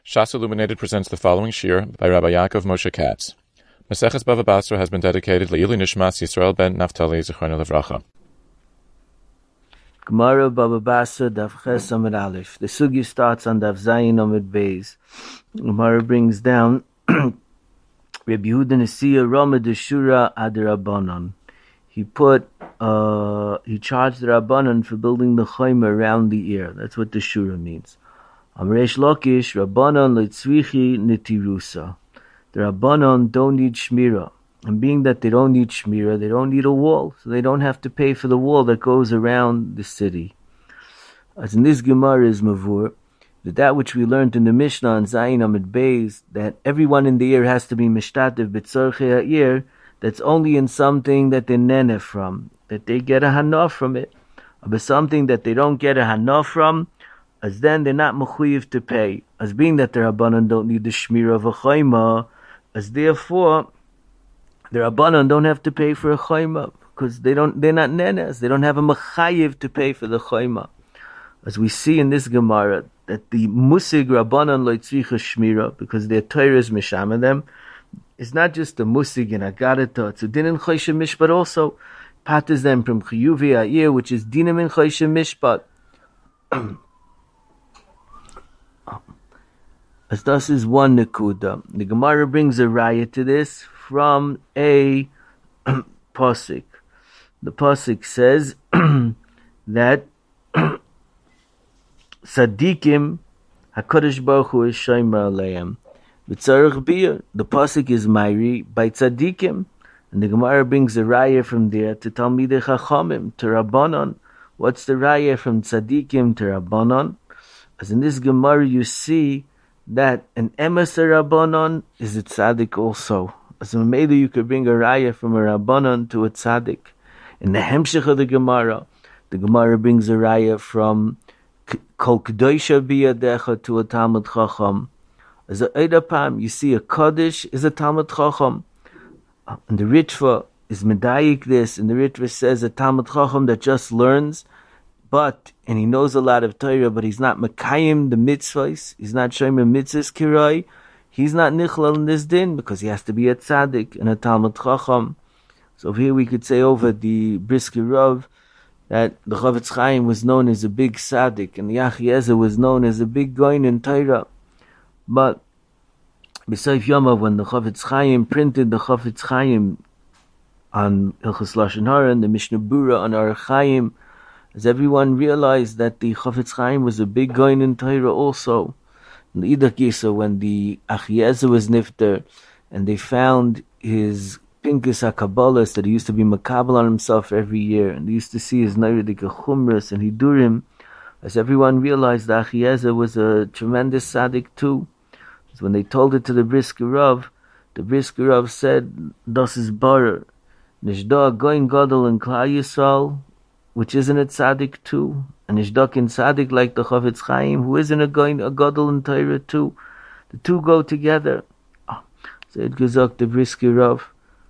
Shas Illuminated presents the following shir by Rabbi Yaakov Moshe Katz. Maseches Bava Basra has been dedicated Le'ili Nishmas Yisrael ben Naftali Zichrono Levracha. Gemara Bava Basra Daf Ches Amud Aleph. The sugi starts on Daf Zayin Amud Beis. Gemara brings down Rabbi Yehuda Nesiya Rama Deshura Ad Rabbanon. He charged the Rabbanon for building the chayma around the ear. That's what the shura means. Amresh Lakish, Rabbanon Leitzrichi Nitirusa. The Rabbanon don't need shmira. And being that they don't need shmira, they don't need a wall, so they don't have to pay for the wall that goes around the city. As in this Gemara is Mavur, that which we learned in the Mishnah on Zayin Amud Beis, that everyone in the ear has to be mishtatev b'tzorchei ha'ir, that's only in something that they nene from, that they get a hana from it. But something that they don't get a hana from, as then they're not mechuyev to pay. As being that the Rabbanon don't need the shmira of a chayma, as therefore the Rabbanon don't have to pay for a chayma because they're not nenes. They don't have a mechayev to pay for the chayma. As we see in this Gemara that the musig Rabbanon lo tzricha shmira because their Torah is mishama them is not just the musig in agarata, it's a din in chosheh mishpat also patters them from chiyuvi ha'ir, which is dinim in chosheh mishpat. As thus is one nekuda. The Gemara brings a raya to this from a pasuk. The pasuk says that Sadikim HaKadosh Baruch Hu is shomer aleim. V'tzarech biyah. The pasuk is Mairi by Tzadikim, and the Gemara brings a raya from there to Talmidei Chachamim, to Rabbanon. What's the raya from Tzadikim to Rabbanon? As in this Gemara you see that an emes Rabbanon is a tzaddik also. As in maybe you could bring a raya from a Rabbanon to a tzaddik. In the hemshech of the Gemara brings a raya from Kol Kedosha Biyadecha to a Talmud Chacham. As a Eidapam, you see a Kaddish is a Talmud Chacham. And the Ritva is medayik this, and the Ritva says a Talmud Chacham that just learns, and he knows a lot of Torah, but he's not Mekayim the mitzvahs, he's not Shomer mitzvahs kirai, he's not Nichlal in this din, because he has to be a tzaddik and a Talmud Chacham. So here we could say over the Brisker Rav, that the Chofetz Chaim was known as a big tzaddik, and the Achiezer was known as a big goyin in Torah. But besides Yomav, when the Chofetz Chaim printed the Chofetz Chaim on Hilchos Lashon Hara and the Mishnah Bura on Orach Chaim, as everyone realized that the Chofetz Chaim was a big goyin in Torah also. And the Idach Yisa, when the Achiezer was nifter, and they found his Pinkus HaKabbalas that he used to be makabel on himself every year, and they used to see his Neiredik Chumras and Hidurim, as everyone realized that Achiezer was a tremendous tzaddik too. So when they told it to the Brisker Rav, the Brisker Rav said, "Das is barer, nishda goyin gadol in Klal Yisrael, which isn't a tzaddik too, and nishda in tzaddik like the Chofetz Chaim, who isn't a gadol in Torah too. The two go together." So it goes up the Brisker Rav.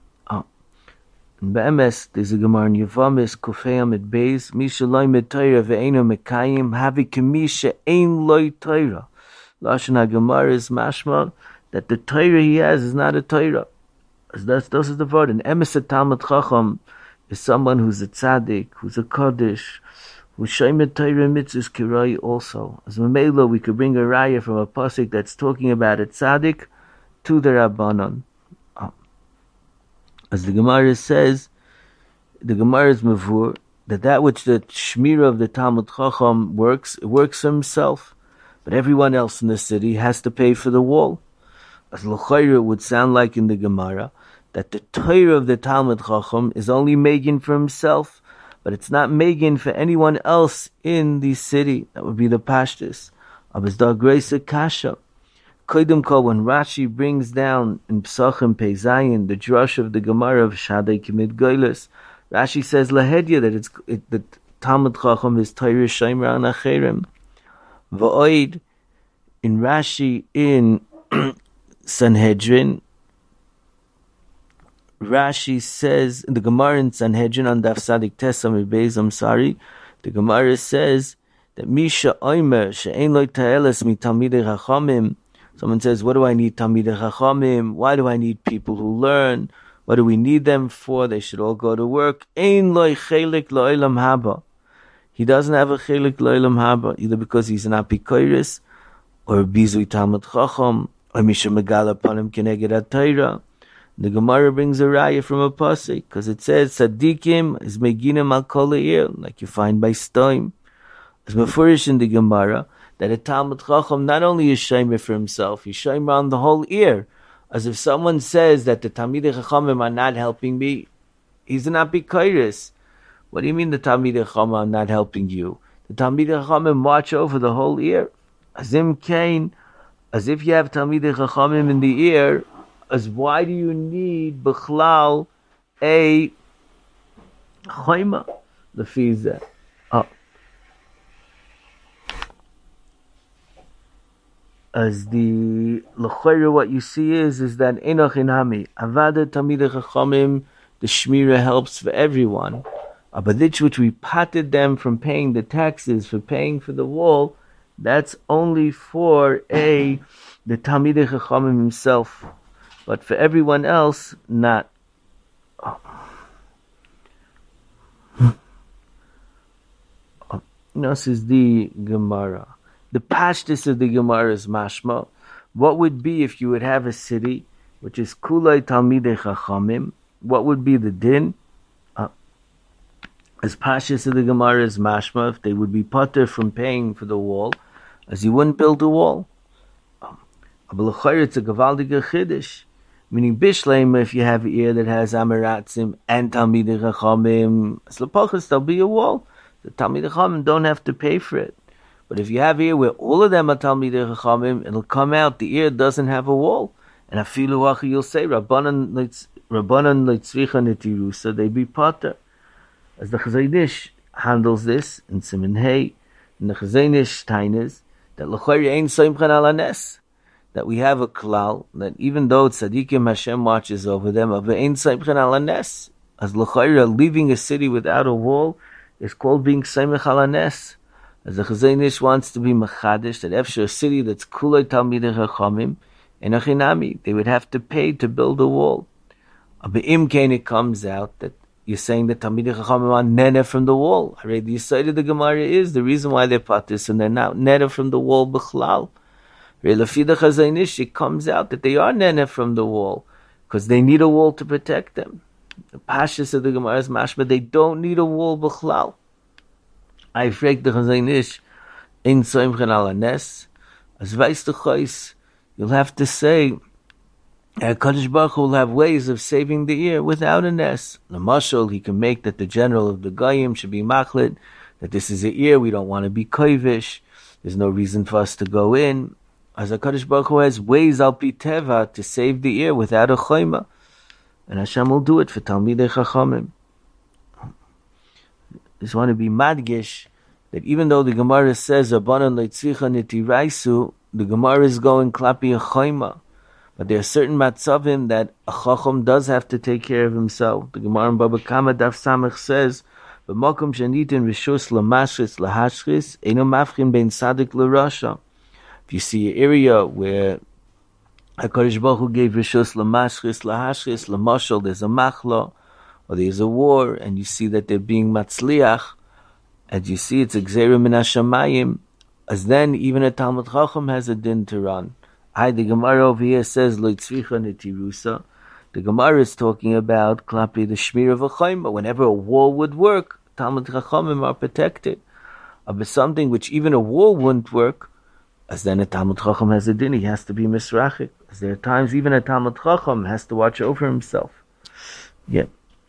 In Be'emes, there's a Gemara in Yevamis, Kufei Amud Beis, Misha loy meTorah ve'eino mekayim, havi k'misha ein loy Torah. Lashon HaGemara is mashma that the Torah he has is not a Torah. This is the word. An emes Talmud Chacham is someone who's a tzaddik, who's a kaddish, who's shomer Torah mitzvahs kirai also. As Mamelo, we could bring a raya from a pasuk that's talking about a tzaddik to the Rabbanon. As the Gemara says, the Gemara is mavur that which the shmira of the Talmud Chacham works, it works for himself, but everyone else in the city has to pay for the wall. As l'chayra, it would sound like in the Gemara that the Torah of the Talmud Chacham is only Megan for himself, but it's not Megan for anyone else in the city. That would be the Pashtus. Abizda Grace Kasha. Kodim Kol, when Rashi brings down in Psachim Pei Zayin the drush of the Gemara of Shadei Kimid Goylus, Rashi says lahedya that the Talmud Chacham is Torah Shomer an Acherim. V'oid in Rashi in Sanhedrin, Rashi says in the Gemara in Sanhedrin on Daf Sadik Tesam Beis, the Gemara says that Misha Oimer she'ein lo ta'eles mi Talmidei Chachamim Someone says, what do I need Talmidei Chachamim? Why do I need people who learn? What do we need them for? They should all go to work. Ein loy chelik lo'olam haba. He doesn't have a chelik lo'olam haba, either because he's an apikoiris, or a bizui Talmud Chacham, or misha megala panim keneged atayra. The Gemara brings a raya from a pasuk, because it says, Tzadikim is meginim al kol ha'ir, like you find by Stoim. It's mefurish in the Gemara, that a Talmud Chacham not only is shomer for himself, he's shomer on the whole ear. As if someone says that the Talmidei Chachamim are not helping me, he's an apikoiris. What do you mean the Talmidei Chachamim are not helping you? The Talmidei Chachamim watch over the whole ear. Azim Kain, as if you have Talmidei Chachamim in the ear, as why do you need Bechlal a Chayma? The Fiza. As the L'chayra, what you see is that Enoch Inami, Avada Talmidei Chachamim, the Shmira helps for everyone. But this which we patted them from paying the taxes, for paying for the wall, that's only for the Talmidei Chachamim himself. But for everyone else, not. This is the Gemara. The pashtus of the Gemara is mashma. What would be if you would have a city which is kulay Talmidei Chachamim? What would be the din? As pashtus of the Gemara is mashma, if they would be pater from paying for the wall, as you wouldn't build a wall. But it's a gavaldige chiddush. Meaning Bishleim, if you have an ear that has Amaratzim and Talmidei Chachamim, as Lepachas, there'll be a wall. The Talmidei Chachamim don't have to pay for it. But if you have ear where all of them are Talmidei Chachamim, it'll come out the ear doesn't have a wall. And afilu achi, you'll say Rabbanan leitzricha netirusa, they be pater. As the Chazon Ish handles this in Siman Hey, in the Chazon Ish Tainas, that l'chayri ein soimchen al hanes, that we have a klal that even though tzadikim Hashem watches over them, but ein soimchen al hanes, as l'chayri leaving a city without a wall is called being soimech al hanes. As the Chazon Ish wants to be machadish, that after a city that's kulay Talmidei Chachamim, and achinami, they would have to pay to build a wall. But imkain, it comes out that you're saying that Talmidei Chachamim are nene from the wall. Already, the side of the Gemara is the reason why they're patis, and they're not nene from the wall b'chlal. Lefi the Chazon Ish, it comes out that they are nene from the wall because they need a wall to protect them. The pashas of the Gemara is mashma, they don't need a wall b'chlal. I frag the Chazon Ish in soimchen al hanes, as weiß the chois, you'll have to say Kadosh Baruch Hu will have ways of saving the ear without a nes. The mashal, he can make that the general of the Goyim should be machlit, that this is an ear, we don't want to be koivish, there's no reason for us to go in. As a Kadosh Baruch Hu has ways al pi teva to save the ear without a choyma, and Hashem will do it for Talmidei Chachamim. Just want to be madgish that even though the Gemara says Rabbanan leitzricha nitiraisu, the Gemara is going klapi a choyma. But there are certain matzavim that a chacham does have to take care of himself. The Gemara in Baba Kama Daf Samech says, "B'makom shenitin rishus lamashris lahashris, eino mafchin bein sadik l'rasha." If you see an area where HaKadosh Baruch Hu gave rishus lamashris lahashris, lamashal, there's a machla, or there's a war, and you see that they're being matzliach, and you see it's a gzeira min hashamayim, as then even a Talmud Chacham has a din to run. The Gemara over here says Lo tzricha netirusa. The Gemara is talking about klapi the shmir of a chayma. Whenever a wall would work, Talmud Chachamim are protected. But something which even a wall wouldn't work, as then a Talmud Chacham has a din, he has to be misrachik. As there are times even a Talmud Chacham has to watch over himself. Yeah.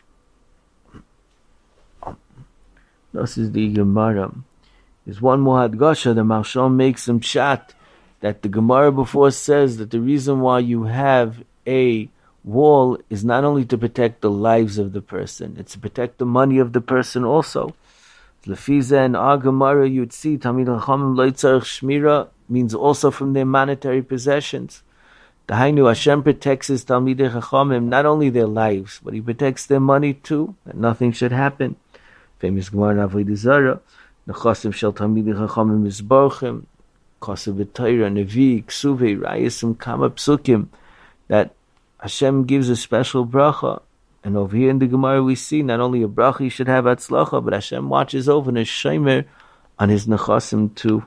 This is the Gemara. There's one more hadgasha. The Maharshal makes some chat that the Gemara before says that the reason why you have a wall is not only to protect the lives of the person, it's to protect the money of the person also. Lefiza and our Gemara, you'd see Talmidei Chachamim lo tzarich shmira means also from their monetary possessions. The Hainu Hashem protects his Talmidei Chachamim, not only their lives, but he protects their money too, that nothing should happen. Famous Gemara in Avodah Zarah, Nechasim shel Talmidei Chachamim mizborchim. Kosev Torah, Nevi, Ksuve, Rayasim, Kama Psukim, that Hashem gives a special bracha. And over here in the Gemara we see not only a bracha you should have atzlacha, but Hashem watches over and is shomer on his nechasim too.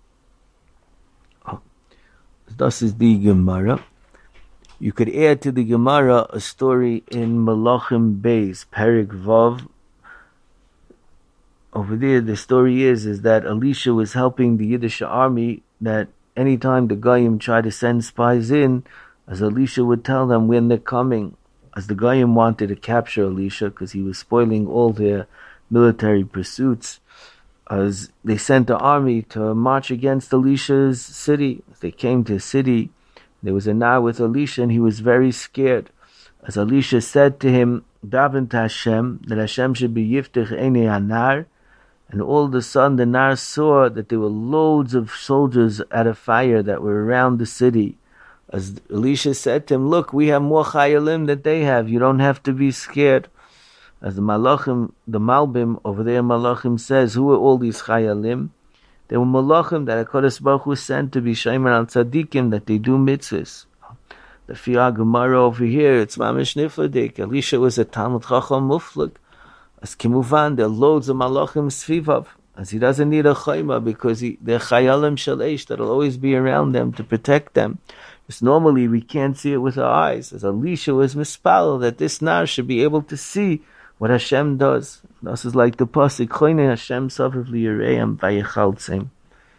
This is the Gemara. You could add to the Gemara a story in Malachim Beis, Perik Vav. Over there, the story is that Elisha was helping the Yiddish army, that anytime the Goyim tried to send spies in, as Elisha would tell them when they're coming, as the Goyim wanted to capture Elisha because he was spoiling all their military pursuits, as they sent the army to march against Elisha's city. As they came to the city, there was a nar with Elisha, and he was very scared. As Elisha said to him, Daven to Hashem, that Hashem should be yiftich einei hanar. And all of a sudden the nar saw that there were loads of soldiers at a fire that were around the city. As Elisha said to him, look, we have more chayalim that they have. You don't have to be scared. As the Malachim, the Malbim over there, Malachim says, who are all these chayalim? They were Malachim that HaKadosh Baruch Hu sent to be Shaimer al Tzadikim, that they do mitzvahs. The Fiyah Gemara over here, it's Mamish Nifladik. Elisha was a Talmud Chacham Muflik. As Kimuvan, there are loads of Malachim Svivav. As he doesn't need a chayma because they're chayalim shel eish that'll always be around them to protect them. Because normally we can't see it with our eyes. As Elisha was mispal that this nar should be able to see what Hashem does. This is like the pasuk Choynei Hashem Sofav Liyireim Vayichaltzim.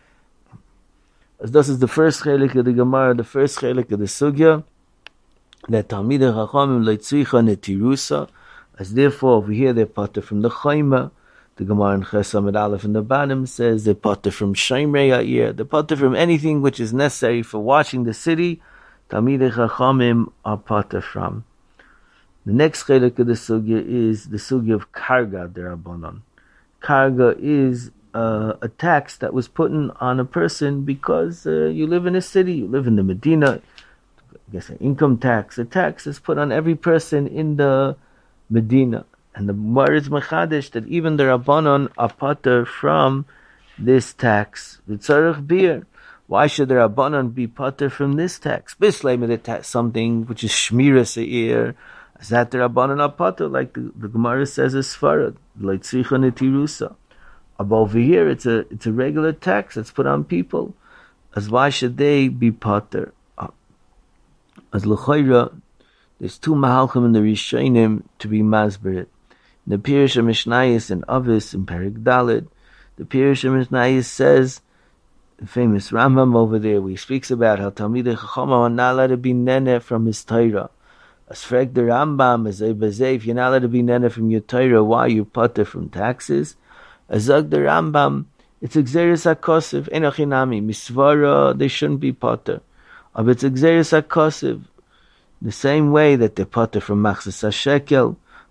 As this is the first chelik of the Gemara, the first chelik of the sugya, that Talmidei Chachamim Leitzricha Netirusa. As therefore over here they're potter from the chayma. The Gemara in Ches Amud Aleph in the bottom says they're potter from Shomrei Ha'ir. They're potter from anything which is necessary for watching the city. Talmidei Chachamim are potter from. The next chelik of the sugya is the sugya of karga derabanan. Karga is a tax that was put on a person because you live in a city, you live in the Medina. I guess an income tax. A tax is put on every person in the Medina. And the Gemara is mechadish that even the Rabbanon are potter from this tax. V'tzarech bir. Why should the Rabbanon be potter from this tax? Bislay something which is shmira se'ir. Is that the Rabbanon are potter, like the Gemara says as Sfarad, Leitzricha Netirusa. Above here, it's a regular tax that's put on people. As why should they be potter? As l'chayra, there's two mahalchim in the Rishonim to be masberit. In the Pirush HaMishnayos and Avis in Perik Daled, the Pirush HaMishnayos says, the famous Rambam over there, where he speaks about how Talmidei Chacham are not allowed to be nene from his Torah. As frek the Rambam, as if you're not allowed to be nene from your Torah, why are you potter from taxes? As zog the Rambam, it's Gzeirus HaKosev, enochinami, misvara, they shouldn't be potter. But it's Gzeirus HaKosev, the same way that they're potter from Machzas HaShekel,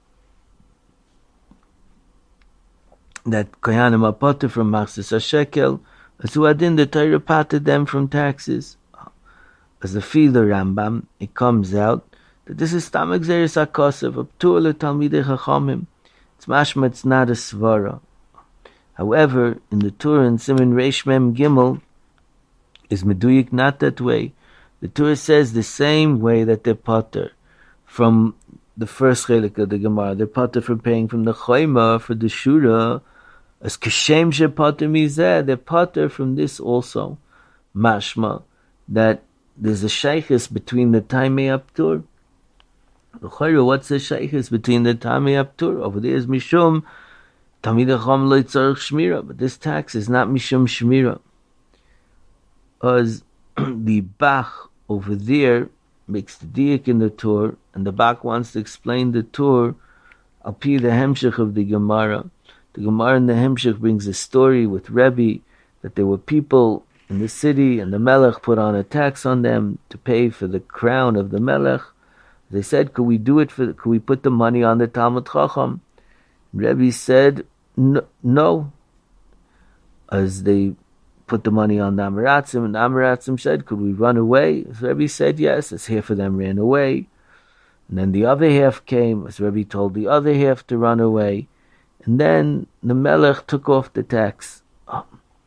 that Kohanim are potter from Machzas HaShekel, as who adin the Torah potted them from taxes. As the Filer Rambam, it comes out that this is Tam Gzeirus HaKosev, up to the Talmidei Chachamim. It's mashma, it's not a svara. However, in the Torah in Siman Reish Mem Gimel, is meduyik not that way. The Torah says the same way that they're potter from the first chelik of the Gemara. They're potter from paying from the chayma for the shura. As kashem she potter mizeh, they're potter from this also. Mashma, that there's a shaykhis between the Taimei Aptur. What's the shaykhis between the Taimei Aptur? Over there is Mishum Talmidei Chacham lo tzarich shmira, but this tax is not Mishum Shmira. As the Bach over there makes the diak in the Torah, and the Bach wants to explain the Torah al pi the hemshech of the Gemara. The Gemara in the hemshech brings a story with Rebbe that there were people in the city, and the Melech put on a tax on them to pay for the crown of the Melech. They said, could we put the money on the Talmud Chacham? Rebbe said, no. As they put the money on the Amaratzim, and the Amaratzim said, could we run away? As Rebbe said, yes. As half of them ran away. And then the other half came, as Rebbe told the other half to run away. And then the Melech took off the tax.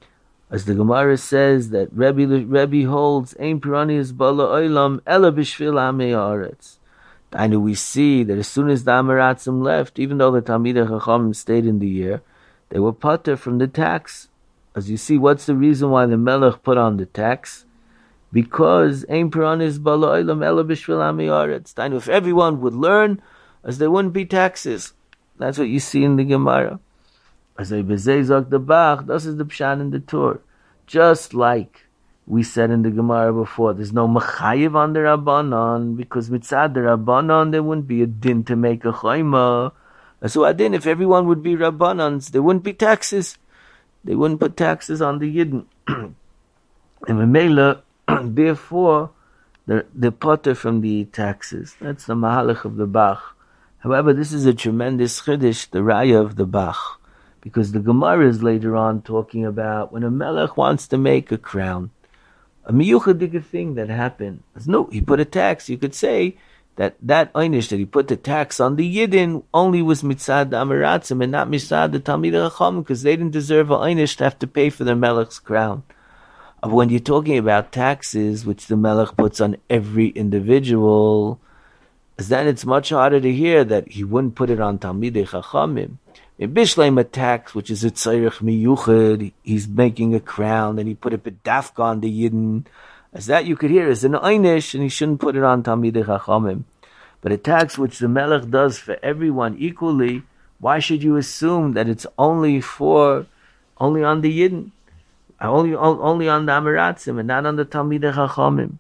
As the Gemara says that Rebbe holds Ein Pirani is Bala Olam Ela B'Shvil Amei Haaretz. And we see that as soon as the Amaratzim left, even though the Talmidei Chachamim stayed in the year, they were pater from the tax. As you see, what's the reason why the Melech put on the tax? Because Ein Pirani is Bala Olam Ela B'Shvil Amei Haaretz. And if everyone would learn, as there wouldn't be taxes. That's what you see in the Gemara. As I bezei the Bach, this is the Pshat in the Torah. Just like we said in the Gemara before, there's no Mechayiv on the Rabbanon, because mitzad the Rabbanon, there wouldn't be a din to make a Chayma. So adin, if everyone would be Rabbanons, there wouldn't be taxes. They wouldn't put taxes on the Yidden. And Memela, therefore, the potter from the taxes. That's the Mahalach of the Bach. However, this is a tremendous chiddush, the Raya of the Bach. Because the Gemara is later on talking about when a melech wants to make a crown. A miyuchadik thing that happened. No, he put a tax. You could say that einish, that he put the tax on the Yidden, only was mitzad amaratzim and not mitzad the Talmidei Chachamim, because they didn't deserve a einish to have to pay for their melech's crown. But when you're talking about taxes, which the melech puts on every individual, then it's much harder to hear that he wouldn't put it on Talmidei Chachamim. In Bishleim, a tax, which is a tzarech miyuchad, he's making a crown, and he put a bedafka on the Yidden. As that you could hear is an einish, and he shouldn't put it on Talmidei Chachamim. But a tax which the Melech does for everyone equally, why should you assume that it's only on the Yidden, only on the Amaratzim, and not on the Talmidei Chachamim?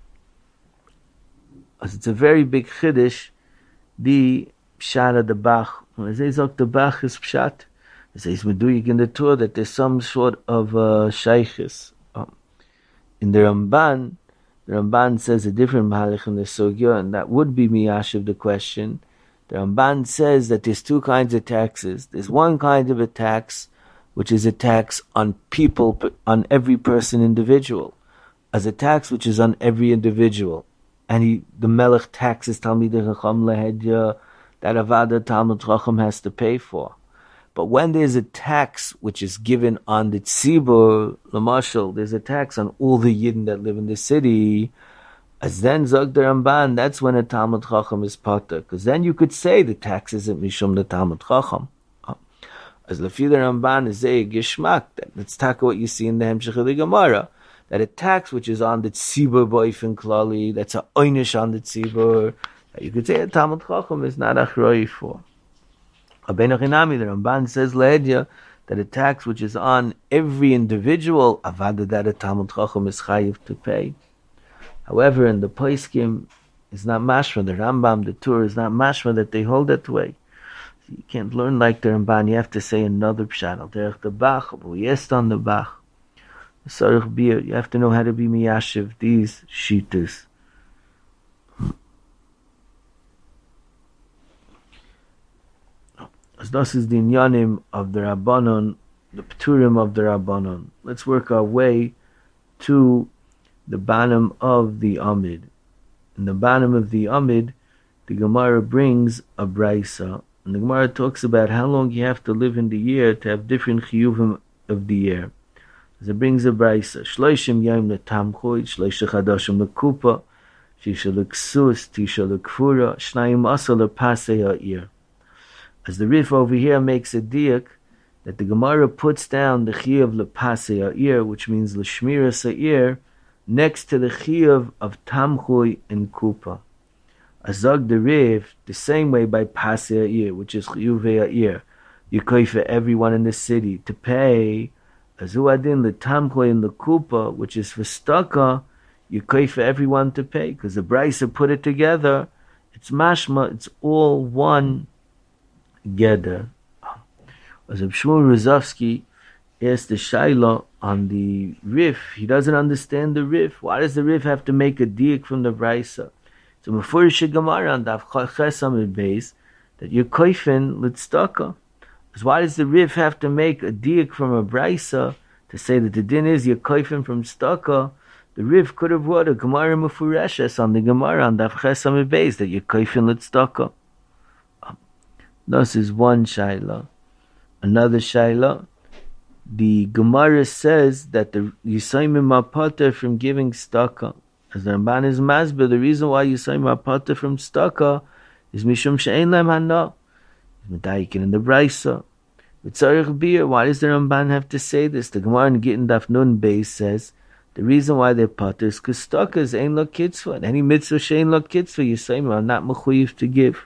As it's a very big chiddush, the Pshat of the Bach. When they say the Bach is Pshat, it says meduyik in the Torah that there's some sort of shaykhis. In the Ramban says a different mahalach in the Sugya, and that would be miyashiv the question. The Ramban says that there's two kinds of taxes. There's one kind of a tax, which is a tax on people, on every person individual, as a tax which is on every individual. And the Melech taxes Talmidei Chacham lehedya, that Avada Talmud Chacham has to pay for. But when there's a tax which is given on the Tzibur, Lamashal, there's a tax on all the Yidden that live in the city, as then Zog the Ramban, that's when a Talmud Chacham is pater. Because then you could say the tax isn't Mishum the Talmud Chacham. As Lefi the Ramban is a Gishmak, let's talk what you see in the Hemshech of the Gemara, that a tax which is on the Tzibur Boifin Klali, that's a Einish on the Tzibur, you could say a Talmud Chacham is not achroi for. Abeno Chinami, the Ramban says lehedya that a tax which is on every individual, avada that a Talmud Chacham is chayiv to pay. However, in the Poskim, it's not mashma. The Rambam, the Torah is not mashma that they hold that way. So you can't learn like the Ramban. You have to say another pshat. Al derech the Bach, but yes on the Bach. Sarich bir. You have to know how to be miyashiv these shitas. As this is the inyanim of the Rabbanon, the Pturim of the Rabbanon. Let's work our way to the bottom of the Amid. In the bottom of the Amid, the Gemara brings a Braisa. And the Gemara talks about how long you have to live in the year to have different chiyuvim of the year. As it brings a Braisa. Shloishim yayim letamchoid, shloisha chadashim lekupa, shisha leksus, tisha lekfura, shnayim asa lepasei ha'ir. As the Rif over here makes a diak that the Gemara puts down the chiyuv lepasei ha'ir, which means l'shmira sa'ir, next to the chiyuv of tamchui and kupa. Azag the Rif, the same way by pasei ha'ir, which is chiyuvei ha'ir, you pay for everyone in the city to pay. Azu adin the tamchui and the kupa, which is for staka, you pay for everyone to pay, because the Braisa put it together. It's mashma, it's all one together. As Shmuel Rozovsky asked the Shaila on the Rif, he doesn't understand the Rif. Why does the Rif have to make a diak from the Braisa? So Mefurish Gemara on Daf Chesam base that you're koifin litstaka. So why does the Rif have to make a diak from a Braisa to say that the din is you're koifin from staka? The Rif could have brought a Gemara Mefureshes on the Gemara on Daf Chesam base that you're koifin litstaka. This is one shaila. Another shaila, the Gemara says that the Yisayim are potter from giving staka. As the Ramban is masber, the reason why Yisayim are potter from staka is mishum she'ein lehem hana. Medaikin in the Brisa. V'tzarich bir. Why does the Ramban have to say this? The Gemara in Gittin Daf Nun Beis says the reason why they're potter is because staka is ein lo kitzvah. And any mitzvah she'ein lo kitzvah, Yisayim are not mechuyev to give.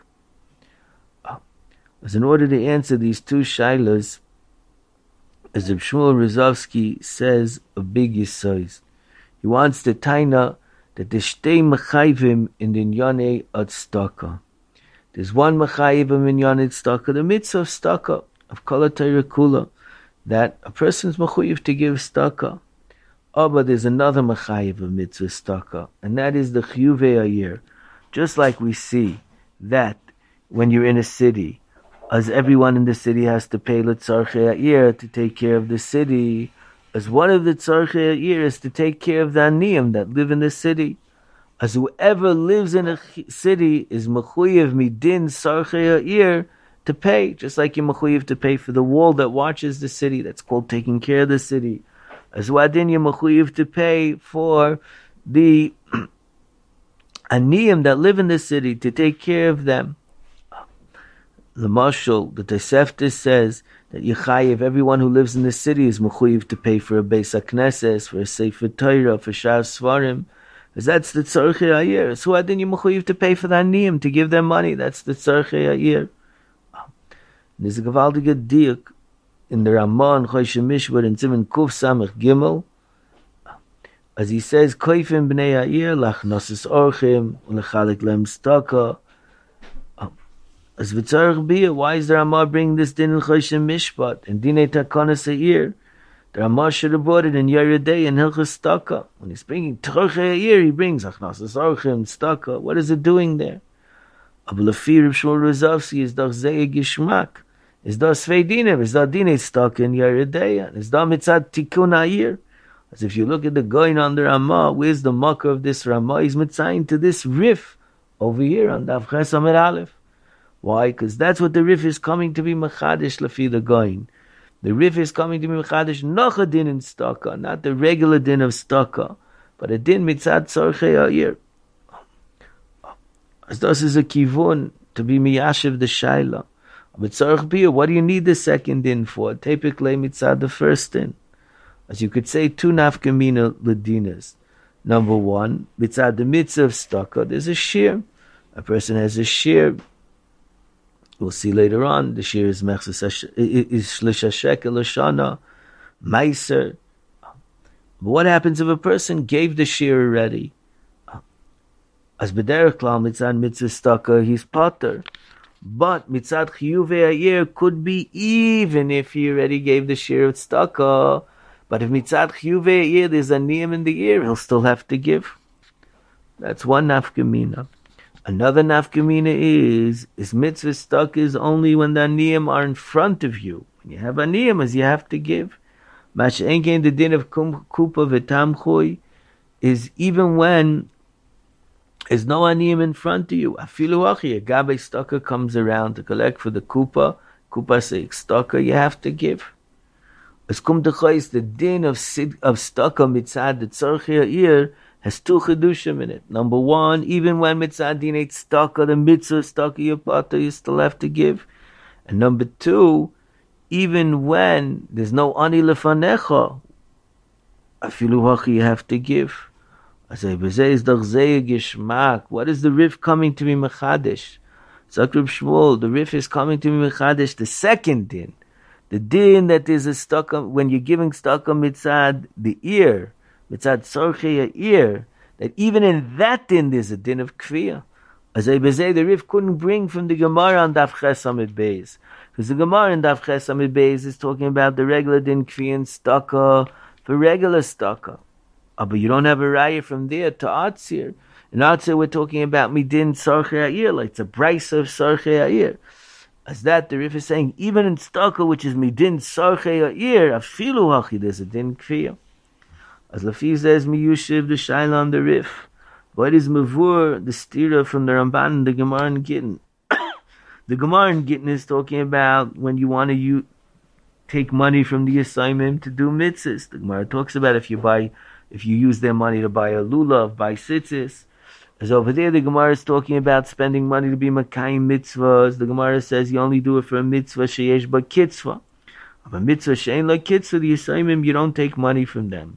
As in order to answer these two shaylas, as Reb Shmuel Rozovsky says of big yisois, he wants the taina that the shtei mechayvim in the Inyane ad staka. There's one mechayvim in Inyane ad staka, the mitzvah of staka, of kol ha'torah kula, that a person's mechuyev to give staka. Oh, but there's another mechayev of mitzvah staka, and that is the chiyuvei ayir. Just like we see that when you're in a city, as everyone in the city has to pay l'tzarchei ha'ir to take care of the city, as one of the tzarchei ha'ir is to take care of the aniyim that live in the city. As whoever lives in a city is mechuyev midin tzarchei ha'ir to pay, just like you're mechuyev to pay for the wall that watches the city, that's called taking care of the city. As wadin you're mechuyev to pay for the aniyim that live in the city, to take care of them. The Mashal, the Tosefta says that Yechayev, everyone who lives in the city is mechuyev to pay for a Beis HaKnesses, for a Sefer Torah, for Shar Svarim, because that's the Tzarchei Ha'ir. So why didn't you mechuyev to pay for the Aniyim, to give them money? That's the Tzarchei Ha'ir. There's a gewaltige diuk in the Ramah Choshe Mishbar in Zimun Kuf Samech Gimel, as he says, Koifim b'nei Ha'ir, lachnosis orchim, u'lechalek lehem staka. As v'tzarech biyah, why is the Ramah bringing this din in Choshe Mishpat and dinei takonas ha'ir? The Ramah should have brought it in Yeridei and Hilchos Staka. When he's bringing Tzarchei ha'ir, he brings achnasos orchim, staka. What is it doing there? Aber lefi Reb Shmuel Rozovsky is doch zeh gishmak. Is da svei dinim, is da dinei staka in Yeridei, is da mitzad tikun ha'ir. As if you look at the going on the Ramah, where's the makkah of this Ramah? He's mitzayin to this riff over here on Daf Ches Amud Aleph. Why? Because that's what the Rif is coming to be mechadish lefi the goyin. The Rif is coming to be mechadish noch a din in staka, not the regular din of staka, but a din mitzad tzarchei ha'ir. As this is a kivun to be miyashiv the shayla. But tzarch biyah, what do you need the second din for? Typically mitzad the first din. As you could say, two nafkamina ledinas. Number one, mitzad the mitzvah of staka, there's a shir. A person has a shir. We'll see later on, the shir is shlish shekel l'shana, meiser. But what happens if a person gave the shir already? As b'derech klal mitzad mitzvah staka, he's potter. But mitzad chiyuvei ha'ir could be even if he already gave the shir of staka. But if mitzad chiyuvei ha'ir, there's a niyam in the ear, he'll still have to give. That's one nafkamina. Another nafkamina is mitzvah staka is only when the aniyim are in front of you. When you have aniyim, as you have to give. Masha'enkein, the din of kupa v'tamchui, is even when there's no aniyim in front of you. Afilu hachi, a gabay staka comes around to collect for the kupa say staka, you have to give. As kum techais, the din of staka mitzad the tzarchei ha'ir has two chedushim in it. Number one, even when mitzad dinei staka, the mitzvah staka yapata, you still have to give. And number two, even when there's no ani lefanecha, afilu hachi, you have to give. What is the Rif coming to be mechadish? Zakrib Shmuel, the Rif is coming to be mechadish, the second din. The din that is a staka, when you're giving staka mitzad the ear, mitzad tzarchei ha'ir, that even in that din there's a din of kfiyah. The Rif couldn't bring from the Gemara on Daf Ches Amud Beis, because the Gemara in Daf Ches Amud Beis is talking about the regular din kfiyah and staka for regular staka. But you don't have a raya from there to Atzir. In Atzir we're talking about midin tzarchei ha'ir, like it's a brisa of tzarchei ha'ir. As that the Rif is saying, even in staka, which is midin tzarchei ha'ir, afilu hachi, there's a din kfiyah. As Lafi says, miyushiv the shayla on the Rif. What is mavur, the stira from the Ramban and the Gemara in Gittin? The Gemara in Gittin is talking about when you want to take money from the Yisayimim to do mitzvahs. The Gemara talks about if you use their money to buy a lulav, buy tzitzis. As over there, the Gemara is talking about spending money to be makayim mitzvahs. The Gemara says you only do it for a mitzvah sheyesh ba kitzvah. Of a mitzvah she'ein la kitzvah, the Yisayimim, you don't take money from them.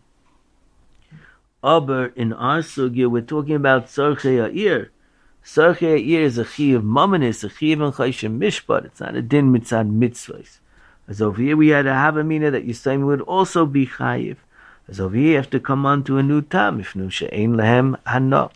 Aber in our sugya, we're talking about tzarchei ha'ir. Tzarchei ha'ir is a chiyuv mamanis, a chiyuv and chayshim mishpat. It's not a din mitzad mitzvahs. As over here, we had a havamina that Yisayimim would also be chayiv. As over here, you have to come on to a new tam, if nu she'ein lehem hana.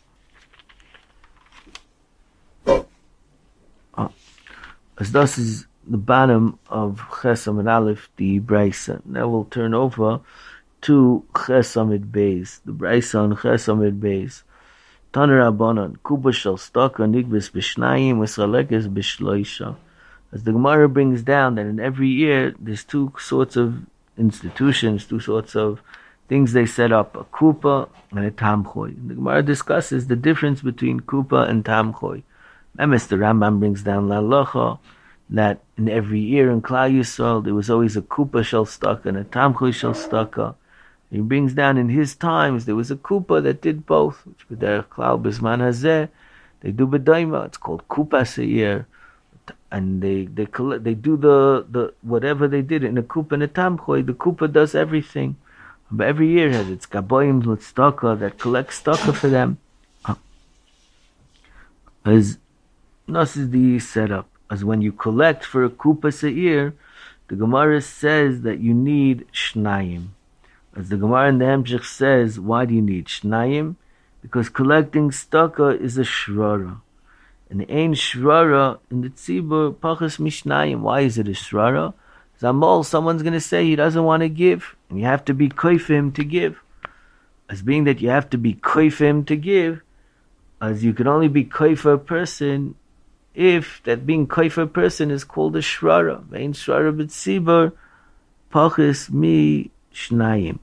As thus is the bottom of Ches Amid Aleph, the Braisa. Now we'll turn over to Ches Amid Beis, the Braisa on Ches Amid Beis. Taner Rabbanan, Kuba shel staka nigbis b'shnayim v'salekes b'shloisha. As the Gemara brings down that in every year there's two sorts of institutions, two sorts of things they set up, a kupa and a tamchoy. The Gemara discusses the difference between kupa and tamchoy. Emes, the Rambam brings down Lalacha that in every year in Klal Yisrael there was always a kupa shel staka and a tamchoy shel staka. He brings down in his times there was a kupa that did both, which b'derech klal b'zman hazeh they do b'daima. It's called kupa seir, and they do the whatever they did in a kupa and a tamchoy. The kupa does everything, but every year has its gaboyim l'tztaka that collects staka for them. As this is the setup. As when you collect for a kupa seir, the Gemara says that you need shnayim. As the Gemara in the Hemshech says, why do you need shnayim? Because collecting staka is a shrara. And ein shrara in the tzibur pachas mishnayim. Why is it a shrara? Zamol, someone's going to say he doesn't want to give, and you have to be koy for him to give. As being that you have to be koy for him to give, as you can only be koy for a person if that being koy for a person is called a shrara. Ein shrara b'tzibur pachas mi shnayim.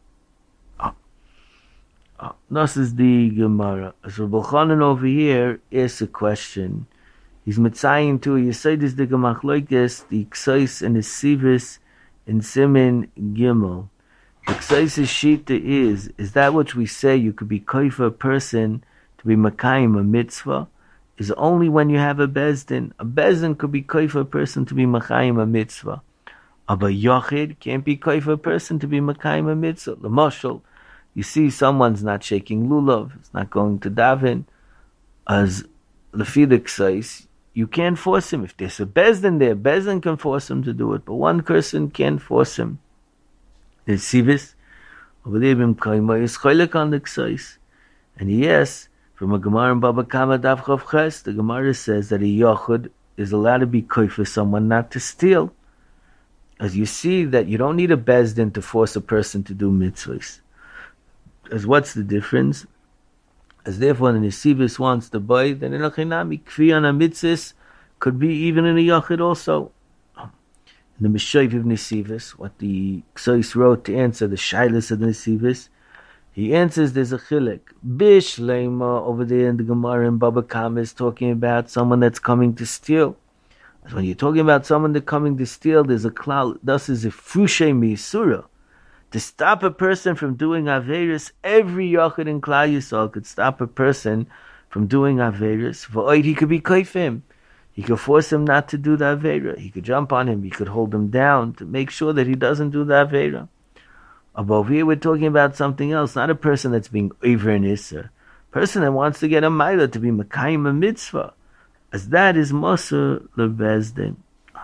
This is the Gemara. As Rabbi Chanan over here asks a question. He's mitzayin to Yesodis the Gemachloikes, the Ksais and the Sivis in Simin Gimel. The Ksais' shita is that which we say you could be koy for a person to be makayim a mitzvah, is only when you have a bezdin. A bezdin could be koy for a person to be makayim a mitzvah. But yochid can't be koy for a person to be makayim a mitzvah. L'moshel, you see someone's not shaking lulav, it's not going to daven, as lefi the ksais, you can't force him. If there's a bezdin there, bezdin can force him to do it, but one person can't force him. There's sivis, over there bim kaima is choylek on the ksais, and yes, from a Gemara in Baba Kama Daf Chav Ches, the Gemara says that a yochid is allowed to be koy for someone not to steal. As you see that you don't need a bezdin to force a person to do mitzvahs. As what's the difference? As therefore, when the Nesivis wants to buy, then in a chinami kfi on a mitzvahs could be even in a yochid also. In the Mishav of Nesivis, what the Ksais wrote to answer the shailas of the Nesivis, he answers there's a chilek. Bish Lema over there in the Gemara in Baba Kama is talking about someone that's coming to steal. As when you're talking about someone that's coming to steal, there's a klal. Thus is a frushe misura. To stop a person from doing Averis, every Yochid in Klal Yisrael could stop a person from doing Averis. V'oid, he could be koifim. He could force him not to do the Avera. He could jump on him. He could hold him down to make sure that he doesn't do the Avera. Above here, we're talking about something else. Not a person that's being over in Isser. A person that wants to get a Maila to be Makayim a mitzvah. As that is Moser lebezdin.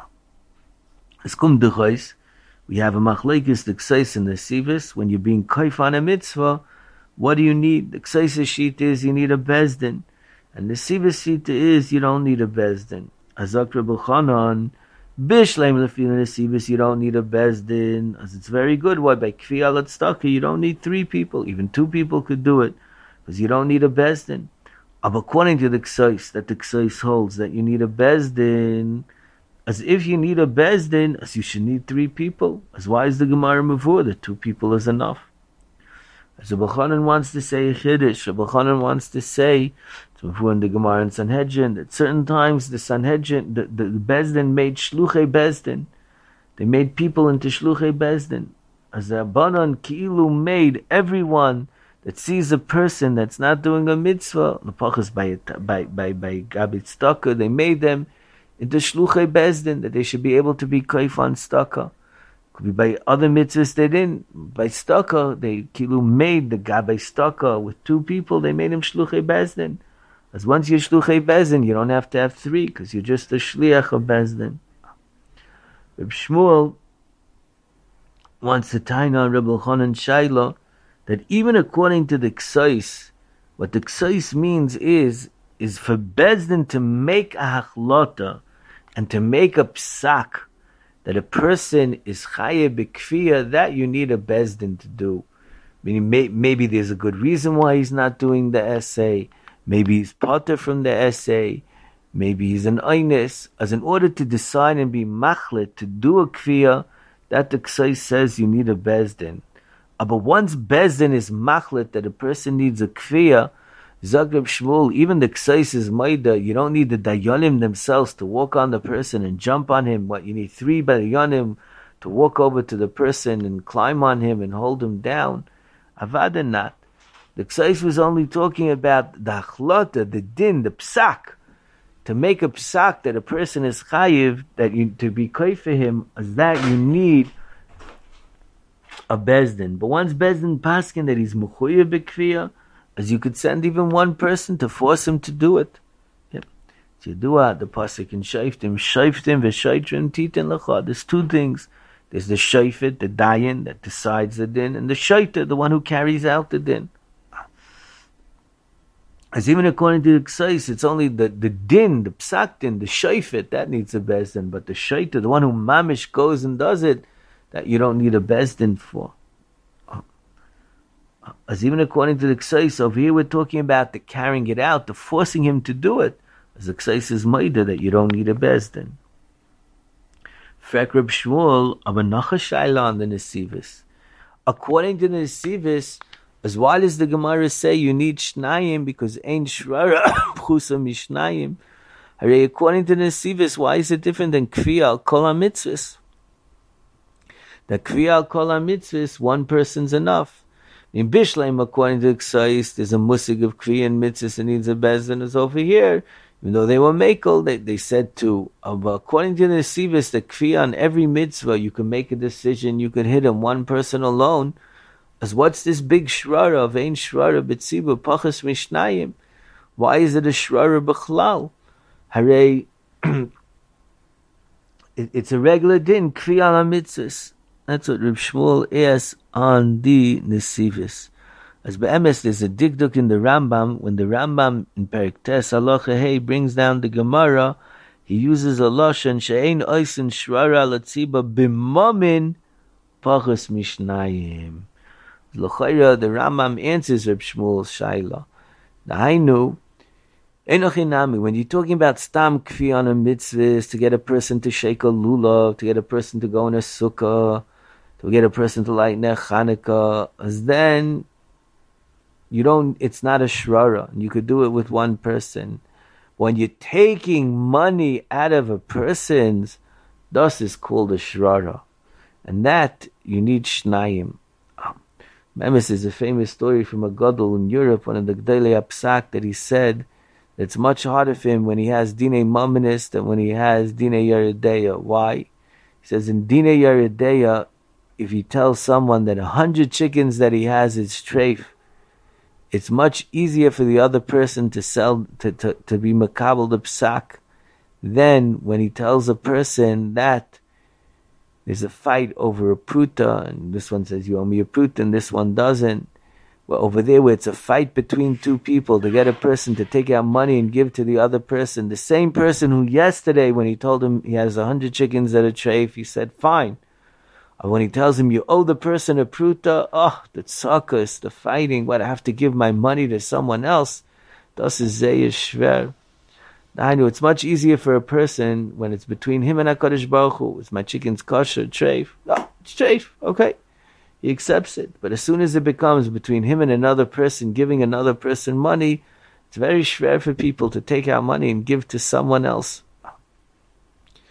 As kum duchos. We have a machlekes, the ksais and the sivis. When you're being kaif on a mitzvah, what do you need? The ksais shita is you need a bezdin, and the sivis shita is you don't need a bezdin. Azak Rabbi Chanan, bishleim lefil the sivis, you don't need a bezdin, as it's very good. Why by kfi alat staka you don't need 3 people, even 2 people could do it, because you don't need a bezdin. But according to the ksais, that the ksais holds that you need a bezdin. As if you need a bezdin, as you should need 3 people. As why is the Gemara Mavur that 2 people is enough? As Rabbi Chanan wants to say a chiddush, Rabbi Chanan wants to say, it's Mavur in the Gemara in Sanhedrin, that certain times the Sanhedrin, the bezdin made shluchei bezdin. They made people into shluchei bezdin. As the Rabbanan Ki'ilu made everyone that sees a person that's not doing a mitzvah, L'pachas by Gabit Staka, they made them into shluchei bezdin, that they should be able to be kaif on staka. Could be by other mitzvahs they didn't. By staka, they Ki'ilu made the Gabay Staka with two people, they made him shluchei bezdin. As once you're shluchei bezdin, you don't have to have three, because you're just a shliach of bezdin. Reb Shmuel wants to tie on Reb Elchanan Shaila that even according to the Ksais, what the Ksais means is for Bezdin to make a hachlota and to make a psak that a person is chaye b'kfiyah, that you need a Bezdin to do. Meaning maybe there's a good reason why he's not doing the essay, maybe he's potter from the essay, maybe he's an einis. As in order to decide and be machlet, to do a kfiyah, that the Ksai says you need a Bezdin. But once Bezdin is machlet that a person needs a kfiyah, Zagreb Shmuel, even the Ksais is maida, you don't need the dayanim themselves to walk on the person and jump on him. What, you need 3 dayanim to walk over to the person and climb on him and hold him down. Avada not. The Ksais was only talking about the achlota, the din, the psak. To make a psak that a person is chayiv, that you to be kaif for him, as that you need a bezdin. But once bezdin paskin that he's mechuyev b'kfiyah, as you could send even one person to force him to do it. Yep. So you do the pasuk in shaiftim v'shaitrim titin lecha. There's 2 things. There's the shaifit, the dayan that decides the din, and the shaita, the one who carries out the din. As even according to the Ksais, it's only the din, the psak din, the shaifit, that needs a bezdin. But the shaita, the one who mamish goes and does it, that you don't need a bezdin for. As even according to the Ksais, over here we're talking about the carrying it out, the forcing him to do it. As the Ksais is maida, that you don't need a bezdin. Frek Reb Shmuel, Abanacha Shaila on the Nesivis. According to the Nesivis, as well as the Gemara say you need shnayim because ein shrara pchusa mishnayim. According to the Nesivis, why is it different than kfiyah al kol mitzvahs? The kfiyah al kol mitzvahs, one person's enough. In Bishleim, according to the Ksais, there's a musig of kfiyah and mitzvahs and needs a bezdin. Is over here, even though they were makel, they said to. But according to the Nesivis, the kfiyah on every mitzvah, you can make a decision, you can hit him one person alone. As what's this big shrara of ein shrara b'tzibu pachas mishnayim? Why is it a shrara b'chlal? Hare, it's a regular din kfiyah al mitzvahs. That's what Reb Shmuel asks on the Nesivis. As be'emes, there's a dikduk in the Rambam. When the Rambam in Perek Tes Halacha Hey brings down the Gemara, he uses a lashon she'ein oisin shrara l'tziba b'mamin pachas mishnayim. L'chayra, the Rambam answers Reb Shmuel's shaila. Nahainu, enochinami, when you're talking about stam kfi on a mitzvah, to get a person to shake a lulav, to get a person to go in a sukkah, to get a person to light ner Chanukah, as then you don't. It's not a shrara. You could do it with one person. When you're taking money out of a person's, thus is called a shrara, and that you need shnayim. Memes is a famous story from a gadol in Europe, one of the Gdolei Apsak, that he said that it's much harder for him when he has dinei mamanis than when he has dinei yeredeya. Why? He says in dinei yeredeya, if you tell someone that 100 chickens that he has is treif, it's much easier for the other person to sell to be makabel the psak than when he tells a person that there's a fight over a pruta, and this one says you owe me a pruta, and this one doesn't. Well, over there where it's a fight between 2 people to get a person to take out money and give to the other person, the same person who yesterday when he told him he has 100 chickens at a treif, he said fine. And when he tells him you owe the person a pruta, the tzakos, the fighting, what, I have to give my money to someone else. Das is zeh shver. I know it's much easier for a person when it's between him and HaKadosh Baruch Hu. Is my chicken's kosher, treif? It's treif, okay. He accepts it. But as soon as it becomes between him and another person, giving another person money, it's very schwer for people to take out money and give to someone else.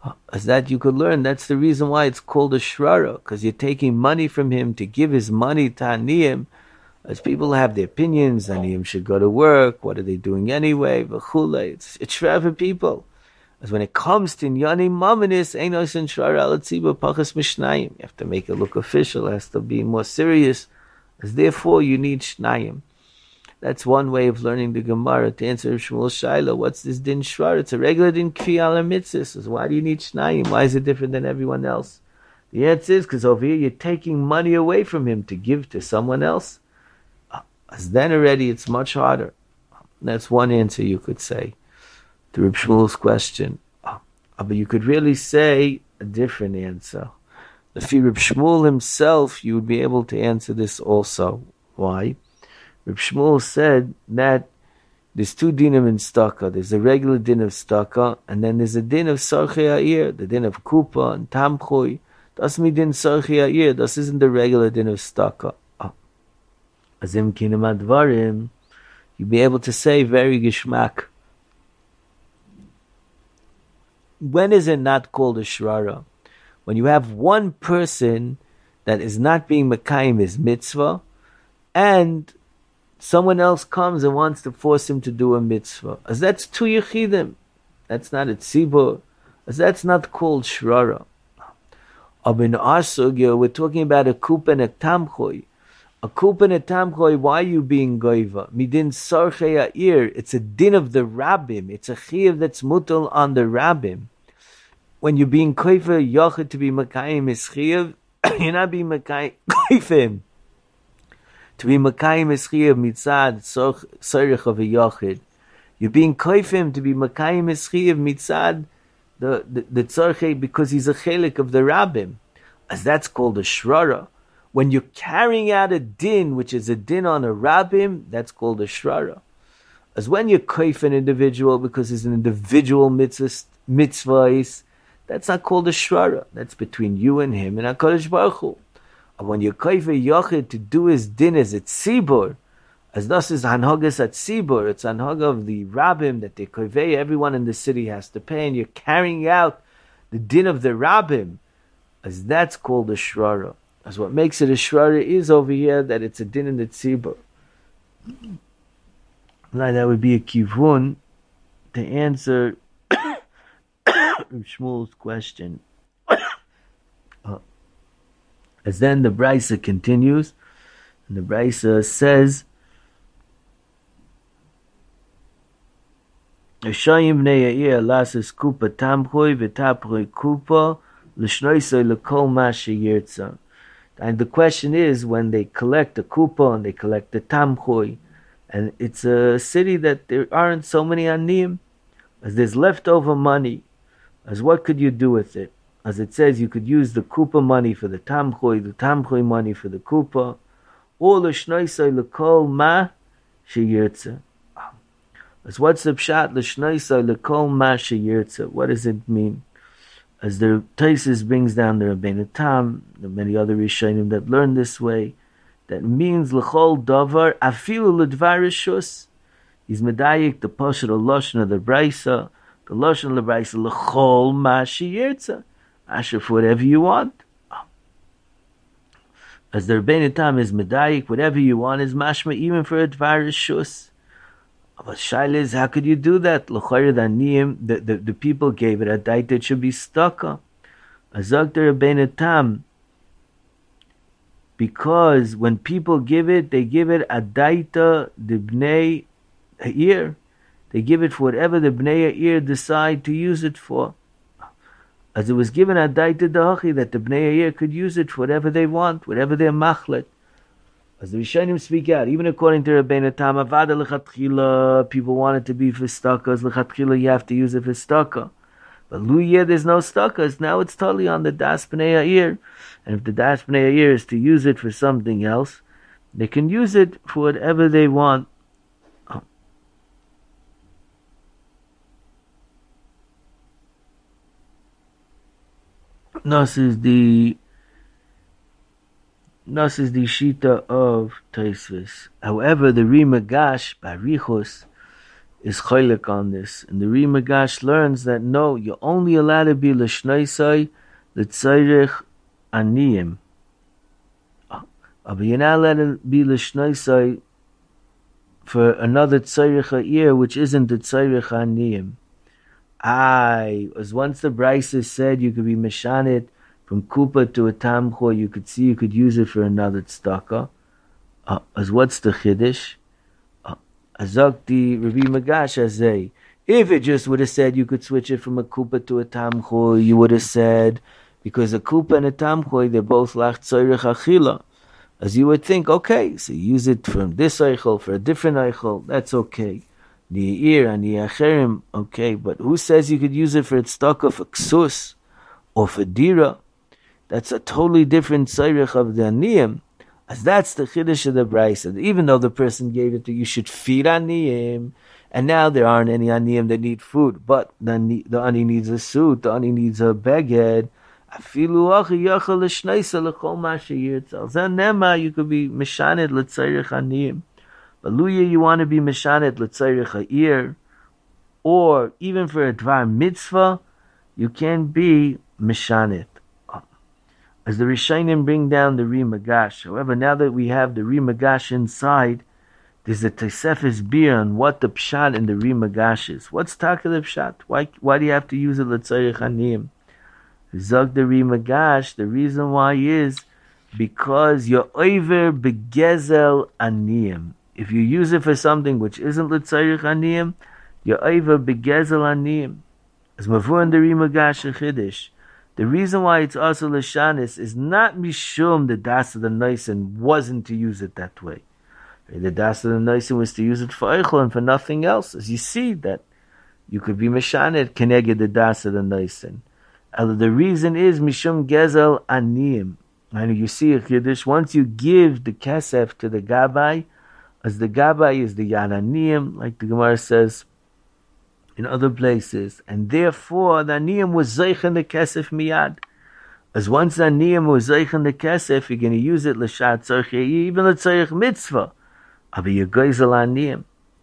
As that you could learn, that's the reason why it's called a shrara, because you're taking money from him to give his money to aniyim. As people have their opinions, aniyim should go to work, what are they doing anyway, v'chule, it's shrar for people. As when it comes to Inyani Mamanis, Einos and Shrar al Tziba Pachas Mishnayim. You have to make it look official, it has to be more serious. As therefore you need Shnayim. That's one way of learning the Gemara. To answer Shmuel Shaila, what's this din Shrar? It's a regular din Kfi ala mitzvah. So why do you need Shnayim? Why is it different than everyone else? The answer is because over here you're taking money away from him to give to someone else. As then already it's much harder. That's one answer you could say to Reb Shmuel's question. But you could really say a different answer. If Reb Shmuel himself, you would be able to answer this also. Why? Reb Shmuel said that there's two dinim in staka. There's a regular din of staka, and then there's a din of sarchei ha'ir, the din of kupa and tamchui. Das mi din sarchei ha'ir. Das isn't the regular din of staka. Azim kinam advarim, you'd be able to say very gishmak. When is it not called a shrara? When you have one person that is not being mekayim his mitzvah, and someone else comes and wants to force him to do a mitzvah. As that's two yechidim. That's not a tzibur. As that's not called shrara. In our sugya, we're talking about a kupa and a tamchoy. A kupa and a tamchoy, why are you being goiva? Midin sarchei ha'ir. It's a din of the rabbim. It's a chiyuv that's mutal on the rabbim. When you're being koifa yochid to be makayim is chiyuv, you're not being makayim koifim. To be makayim is chiyuv mitzad sorich of a yochid. You're being koifim to be makayim is chiyuv mitzad the tzorchei because he's a chelik of the rabbim. As that's called a shrara. When you're carrying out a din, which is a din on a rabbim, that's called a shrara. As when you koif an individual because he's an individual mitzvahs, that's not called a shrara. That's between you and him and HaKadosh Baruch Hu. And when you koif a yochid to do his din as a tzibur, as thus is hanhagas at tzibur, it's hanhag of the rabbim that they koivei, everyone in the city has to pay, and you're carrying out the din of the rabbim, as that's called a shrara. As what makes it a shrara is over here that it's a din in the tzibur. Now that would be a kivun to answer Shmuel's question. As then the Brisa continues, and the Brisa says, Eshayim bnei ya'ir lasses kupa tamchoi v'tapchoi kupa l'shnoisoi l'kol ma sheyirtza. And the question is, when they collect the kupa and they collect the tamchoi, and it's a city that there aren't so many aniyim, as there's leftover money, as what could you do with it? As it says, you could use the kupa money for the tamchui money for the kupa, or l'shnoisoi l'kol ma sheyirtza. As what's the pshat l'shnoisoi l'kol ma sheyirtza? What does it mean? As the Taisus brings down the Rabbeinu Tam, the many other Rishonim that learn this way, that means l'chol davar afilu l'dvar rishus. He's medayik the pashat or lashon of the brisa, the lashon of the brisa l'chol ma sheyirtza. Asher for whatever you want. As the Rabbeinu Tam is medayik, whatever you want is mashma even for a dvar rishus. But shaila is, how could you do that? The people gave it a daita, it should be stucca. Azak the Rabbeinu Tam, because when people give it, they give it a daita the bnei ha'ir. They give it for whatever the bnei ha'ir decide to use it for. As it was given a daita dahachi that the bnei ha'ir could use it for whatever they want, whatever they're machlet. As the Rishonim speak out, even according to Rabbeinu Tam, avada l'chatchila, people want it to be for stuckas. L'chatchila, you have to use it for stucca. But luyeh, there's no stuckas. Now it's totally on the das b'nei ha'ir. And if the das b'nei ha'ir is to use it for something else, they can use it for whatever they want. This is the shita of Tosfos. However, the Rimagash Barichos is choylek on this. And the Ri Magash learns that no, you're only allowed to be l'shneisai l'tzarech aniyim. But you're not allowed to be l'shneisai for another tzarech ha'ir, which isn't the tzarech aniyim. As once the Brisa said, you could be meshanet from kupa to a tamcho, you could see you could use it for another tzedakah. As what's the chiddush? Azak the Rabbi Magash Azay. If it just would have said you could switch it from a kupa to a tamcho, you would have said, because a kupa and a tamcho, they're both lach tzarech achila. As you would think, okay, so you use it from this eichel for a different eichel, that's okay. Ni'ir and ni'acherim, okay, but who says you could use it for tzedakah, for ksus, or for dira? That's a totally different tzarech of the aniyim. As that's the chiddush of the Brisa. Even though the person gave it to you, should feed aniyim, and now there aren't any aniyim that need food, but the ani needs a suit, the ani needs a beged. Afilu achi yachal l'shneisa l'chol ma sheyirtzal. Zeh nema, you could be mishanet l'tzarech aniyim. But luya, you want to be mishanet l'tzarech ha'ir, or even for a dvar mitzvah, you can be mishanet. As the Rishonim bring down the Ri Magash. However, now that we have the Ri Magash inside, there's a Tosefes beer on what the pshat in the Ri Magash is. What's taka the pshat? Why do you have to use it l'tzarech aniyim? Zog the Ri Magash, the reason why is because you're over begezel aniyim. If you use it for something which isn't l'tzarech aniyim, you're over begezel aniyim. As mavur in the Ri Magash chiddush. The reason why it's also l'shanis is not mishum the das of the Noisen wasn't to use it that way. The das of the Noisen was to use it for eichel and for nothing else. As you see that you could be mishanet keneged the das of the Noisen. The reason is mishum gezel aniyim. And you see a chiddush, once you give the kesef to the gabbai, as the gabbai is the yad aniyim, like the Gemara says in other places, and therefore the aniyim was zeichen the kesef miyad. As once the aniyim was zeichen the kesef, you're going to use it l'shat tzarech, even l'tzarech mitzvah. Aber you gezel aniyim.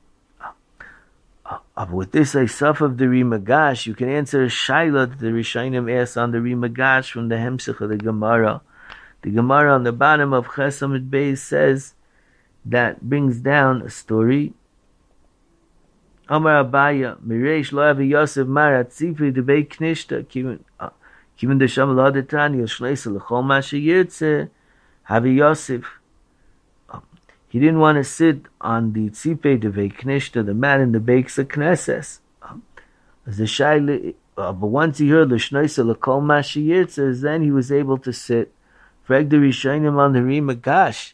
But with this Eisaf of the Ri Magash, you can answer a shaila that the Rishonim asked on the Ri Magash from the Hemshech of the Gemara. The Gemara on the bottom of Chesamid Beis says, that brings down a story. Amar Abaya, Mireish lo avi Yosef Mara Tzipri de Bei Knishta, Kivin de Sham lo adetani, Yoshlesa l'chol ma sheyirtze, Havi Yosef. He didn't want to sit on the Tzipri de Bei Knishta, the mat in the Beis Knesses. As the Shaila, but once he heard L'shnesa l'chol ma sheyirtze, then he was able to sit. Frag the Rishonim on the Ri Magash,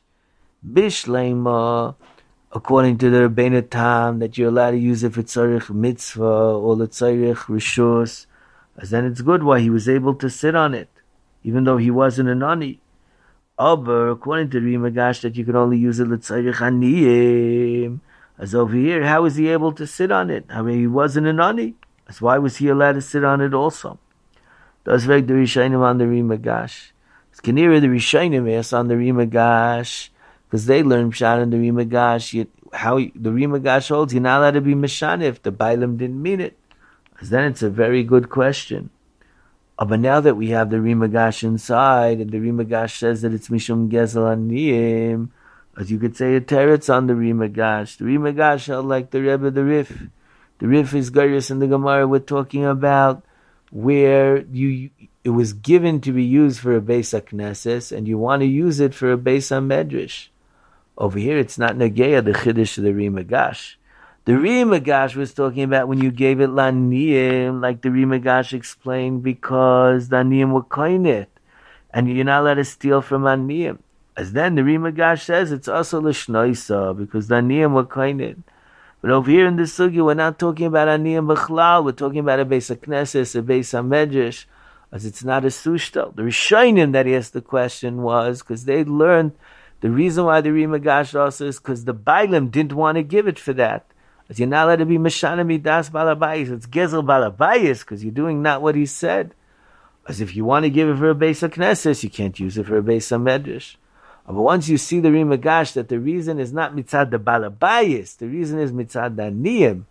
Bishleima, according to the Rebbeinu Tam, that you're allowed to use it for tzarech mitzvah or the tzarech rishus, as then it's good why he was able to sit on it, even though he wasn't an ani. Aber according to Ri Magash, that you can only use it l'tzarech aniyim, as over here, how was he able to sit on it? I mean, he wasn't an ani, as why was he allowed to sit on it also? That's right, the Rishonim on the Ri Magash. It's Kanira the Rishonim asked on the Ri Magash, because they learn pshat in the Ri Magash, how the Ri Magash holds you're not allowed to be mishaneh if the Bailam didn't mean it. Because then it's a very good question. But now that we have the Ri Magash inside, and the Ri Magash says that it's mishum gezel aniyim, as you could say a teretz on the Ri Magash. The Ri Magash held like the Rebbe the Rif. The Rif is Gaius in the Gemara we're talking about, where it was given to be used for a Beis HaKnesses, and you want to use it for a Beis HaMedrash. Over here, it's not Nageya, the Chiddush of the Ri Magash. The Ri Magash was talking about when you gave it Laniyim, like the Ri Magash explained, because the Aniyim were koinit, and you're not allowed to steal from Aniyim. As then the Ri Magash says, it's also L'shnoisa, because the Aniyim were koinit. But over here in the Sugya, we're not talking about Aniyim B'chlal, we're talking about a Beis HaKnesses, a Beis HaMedrash, as it's not a sushtal. The Rishonim that asked the question was, because they learned the reason why the Ri Magash also is because the Bailam didn't want to give it for that. As you're not allowed to be Meshana Midas Balabayis, it's Gezel Balabayis, because you're doing not what he said. As if you want to give it for a Beis HaKnesses, you can't use it for a Beis HaMedrash. But once you see the Ri Magash, that the reason is not mitzad the Balabayis, the reason is mitzad the Aniyim,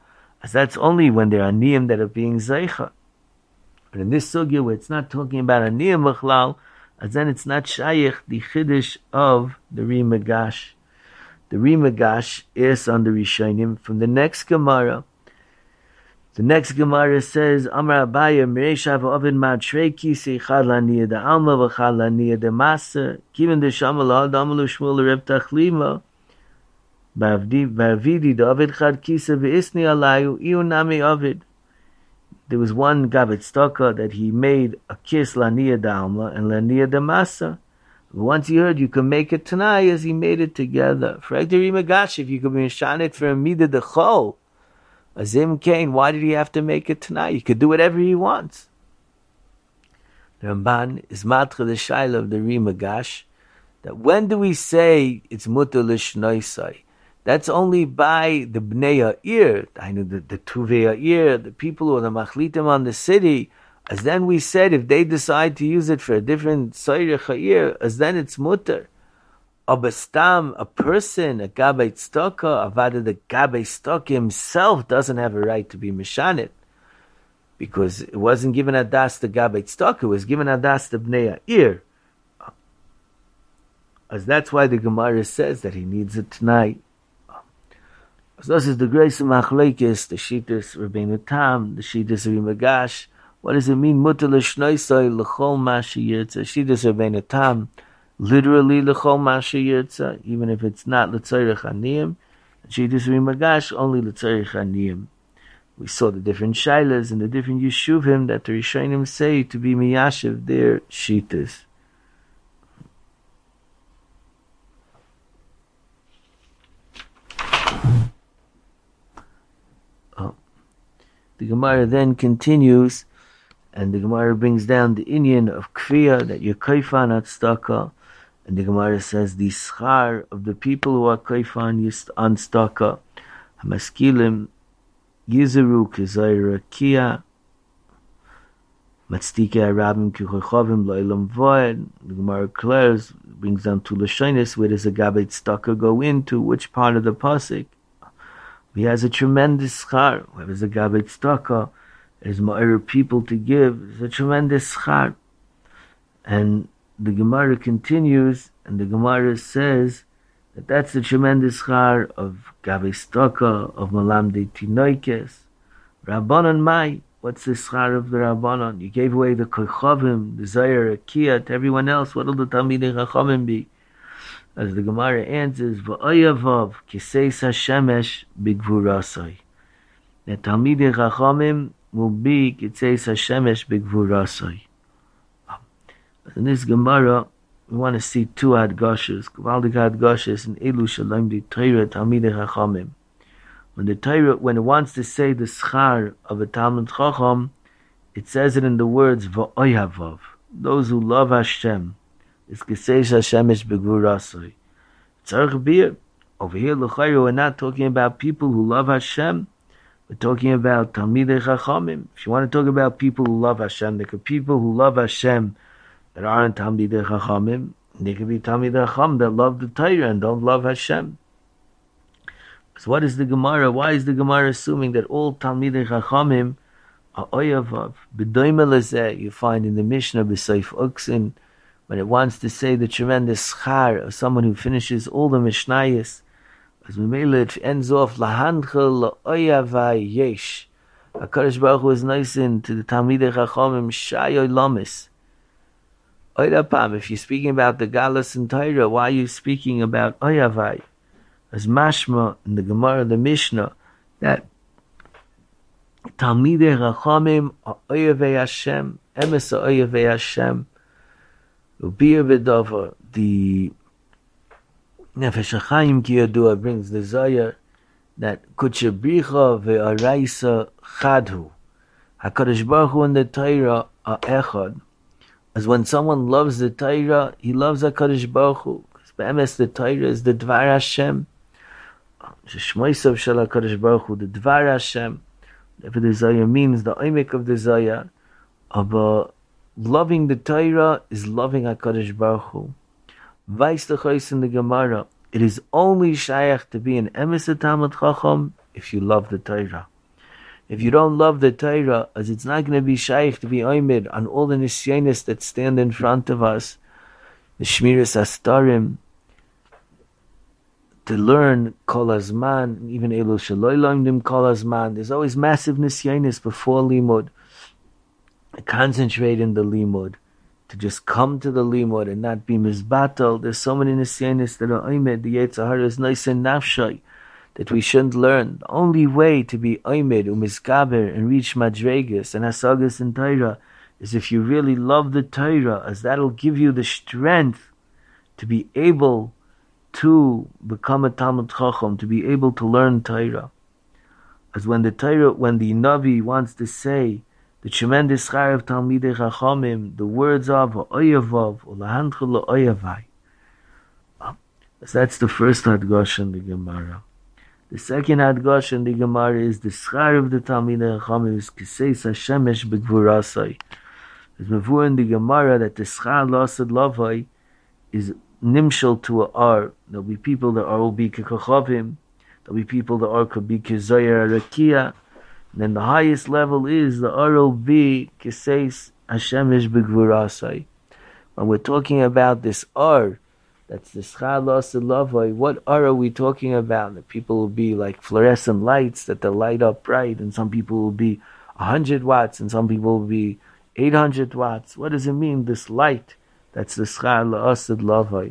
As that's only when they're aniyim that are being zeicha. But in this sugya where it's not talking about aniyim b'chlal, as then it's not shayich the chiddush of the Rimagash. The Rimagash is on the Rishonim from the next Gemara. The next Gemara says, Amar Abaya Mereshav Ovid Ma'atrei Kisi Chad Laniya de Alma V'Chad Laniya de Masa Kivin de Shamal Adamalu Shmuel Reb Tachlima Ba'avidi de Ovid Chad Kisa V'Isni Alayu Iu Nami Ovid. There was one Gabet Stoka that he made a kiss Laniya de Alma and Laniya de Masa. Once he heard you can make it tonight, as he made it together. For Rimagash, if you could be Mishanit for a Mida de Chol, Azim Kain, why did he have to make it tonight? He could do whatever he wants. The Ramban is Matra the Shaila of the Rimagash, that when do we say it's Mutter L'Shnoisai? That's only by the Bnei Ha'ir, the Tuvei Ha'ir, the people who are the Machlitim on the city. As then we said, if they decide to use it for a different Sayrech Ha'ir, as then it's Mutter. Abastam, a person, a Gabei Tzedakah, Avada the Gabei Tzedakah himself doesn't have a right to be Mishanit. Because it wasn't given Adas to Gabei Tzedakah, it was given Adas to Bnei Ha'ir. As that's why the Gemara says that he needs it tonight. So this is the grace of Machlekes, the Shittas Rabbeinu Tam, the Shittas Rimagash. What does it mean? Mutter l'shnoisai l'chol ma sheyirtza. Shittas Rabbeinu Tam, literally l'chol ma sheyirtza, even if it's not l'tzorech aniyim. Shittas Rimagash, only l'tzorech aniyim. We saw the different shailas and the different yeshuvim that the Rishonim say to be miyashiv their shittas. The Gemara then continues, and the Gemara brings down the inyan of Kfiyah, that you're kaifan at staka, and the Gemara says the schar of the people who are kaifan on staka, hamaskilim yizeru k'zayra kia, matstike arabim k'chochavim lo'ilam voed. The Gemara declares, brings down to Lashonis, where does a gabet staka go into, which part of the pasuk? He has a tremendous schar. Whoever is a gabet tzedakah, there's more people to give. It's a tremendous schar. And the Gemara continues, and the Gemara says that that's the tremendous schar of gabet tzedakah, of malamdei tinoikes. Rabbanon Mai, what's the schar of the Rabbanon? You gave away the kochavim, the zayar, akiyah to everyone else. What will the talmidei chachamim be? As the Gemara answers, V'oyavav kiseis hashemesh b'gvurasai. The Talmidei Chachamim will be kiseis hashemesh b'gvurasai. In this Gemara, we want to see two adgashas, Gavaldik adgashas, and Elu Shalom the Torah Talmidei Chachamim. When the Torah, when it wants to say the schar of a Talmid Chacham, it says it in the words V'oyavav, those who love Hashem. It's Kiseish Hashemesh Begvurasoi. Tzarech Bir. Over here, L'chayru, we're not talking about people who love Hashem. We're talking about Talmidei Chachamim. If you want to talk about people who love Hashem, there could be people who love Hashem that aren't Talmidei Chachamim. There could be Talmidei Chacham that love the Torah and don't love Hashem. So what is the Gemara? Why is the Gemara assuming that all Talmidei Chachamim are Oyavav? B'doime lezeh, you find in the Mishnah, B'Seif Uksin, when it wants to say the tremendous schar of someone who finishes all the Mishnayos, as Mimele, it ends off, Lahanchel Oyavai Yesh. HaKadosh Baruch Hu is nice to the Talmidei Chachamim, Shayoy Lamis. Oydapam, if you're speaking about the Galus and Torah, why are you speaking about Oyavai? As Mashma in the Gemara, the Mishnah, that Talmidei Chachamim are Oyavei Hashem, Emes are Oyavei Hashem. Ubir B'Dover, the Nefesh HaChaim Ki Yadua brings the Zohar that Kutshe Bricha Ve'araisa Chadhu. HaKadosh Baruch Hu and the Torah are Echad. As when someone loves the Torah, he loves HaKadosh Baruch Hu. Because Be'emes the Torah is the Dvar Hashem. Shmoisav Shel HaKadosh Baruch Hu, the Dvar Hashem. Whatever the Zohar means, the Oimek of the Zohar. But loving the Torah is loving HaKadosh Baruch Hu. Vais L'chos in the Gemara, it is only shayach to be an emes Talmid Chacham if you love the Torah. If you don't love the Torah, as it's not going to be shaykh to be oimid on all the nisyanis that stand in front of us, the Shmiras Astarim, to learn Kol Hazman, even Elu Shaloi Loimdim Kol Hazman. There's always massive nisyanis before limud. Concentrate in the limud, to just come to the limud and not be mizbatal. There's so many nisyanis that are oimid. The Yetzer Hara is nice and nafshay that we shouldn't learn. The only way to be oimid, umizkaber, and reach madregas and hasagas in Torah is if you really love the Torah, as that'll give you the strength to be able to become a Talmud Chacham, to be able to learn Torah. As when the Navi wants to say the tremendous schar of Talmidei Chachamim, the words of Oyavav, Olahanchel Oyavai. So that's the first Hadgash in the Gemara. The second Hadgash in the Gemara is the schar of the Talmidei Chachamim is Kiseis Hashemesh B'Gvurasai. There's mavur in the Gemara that the schar lasad lavai is nimshal to a ar. There'll be people that are will be kekachavim. There'll be people that are could be kezayar arakia. And then the highest level is the ar will be keseis hashemish b'gvurasai. When we're talking about this ar, that's the schar lasad lavai. What ar are we talking about? That people will be like fluorescent lights that they'll light up bright, and some people will be 100 watts, and some people will be 800 watts. What does it mean, this light? That's the schar la'asad lavai.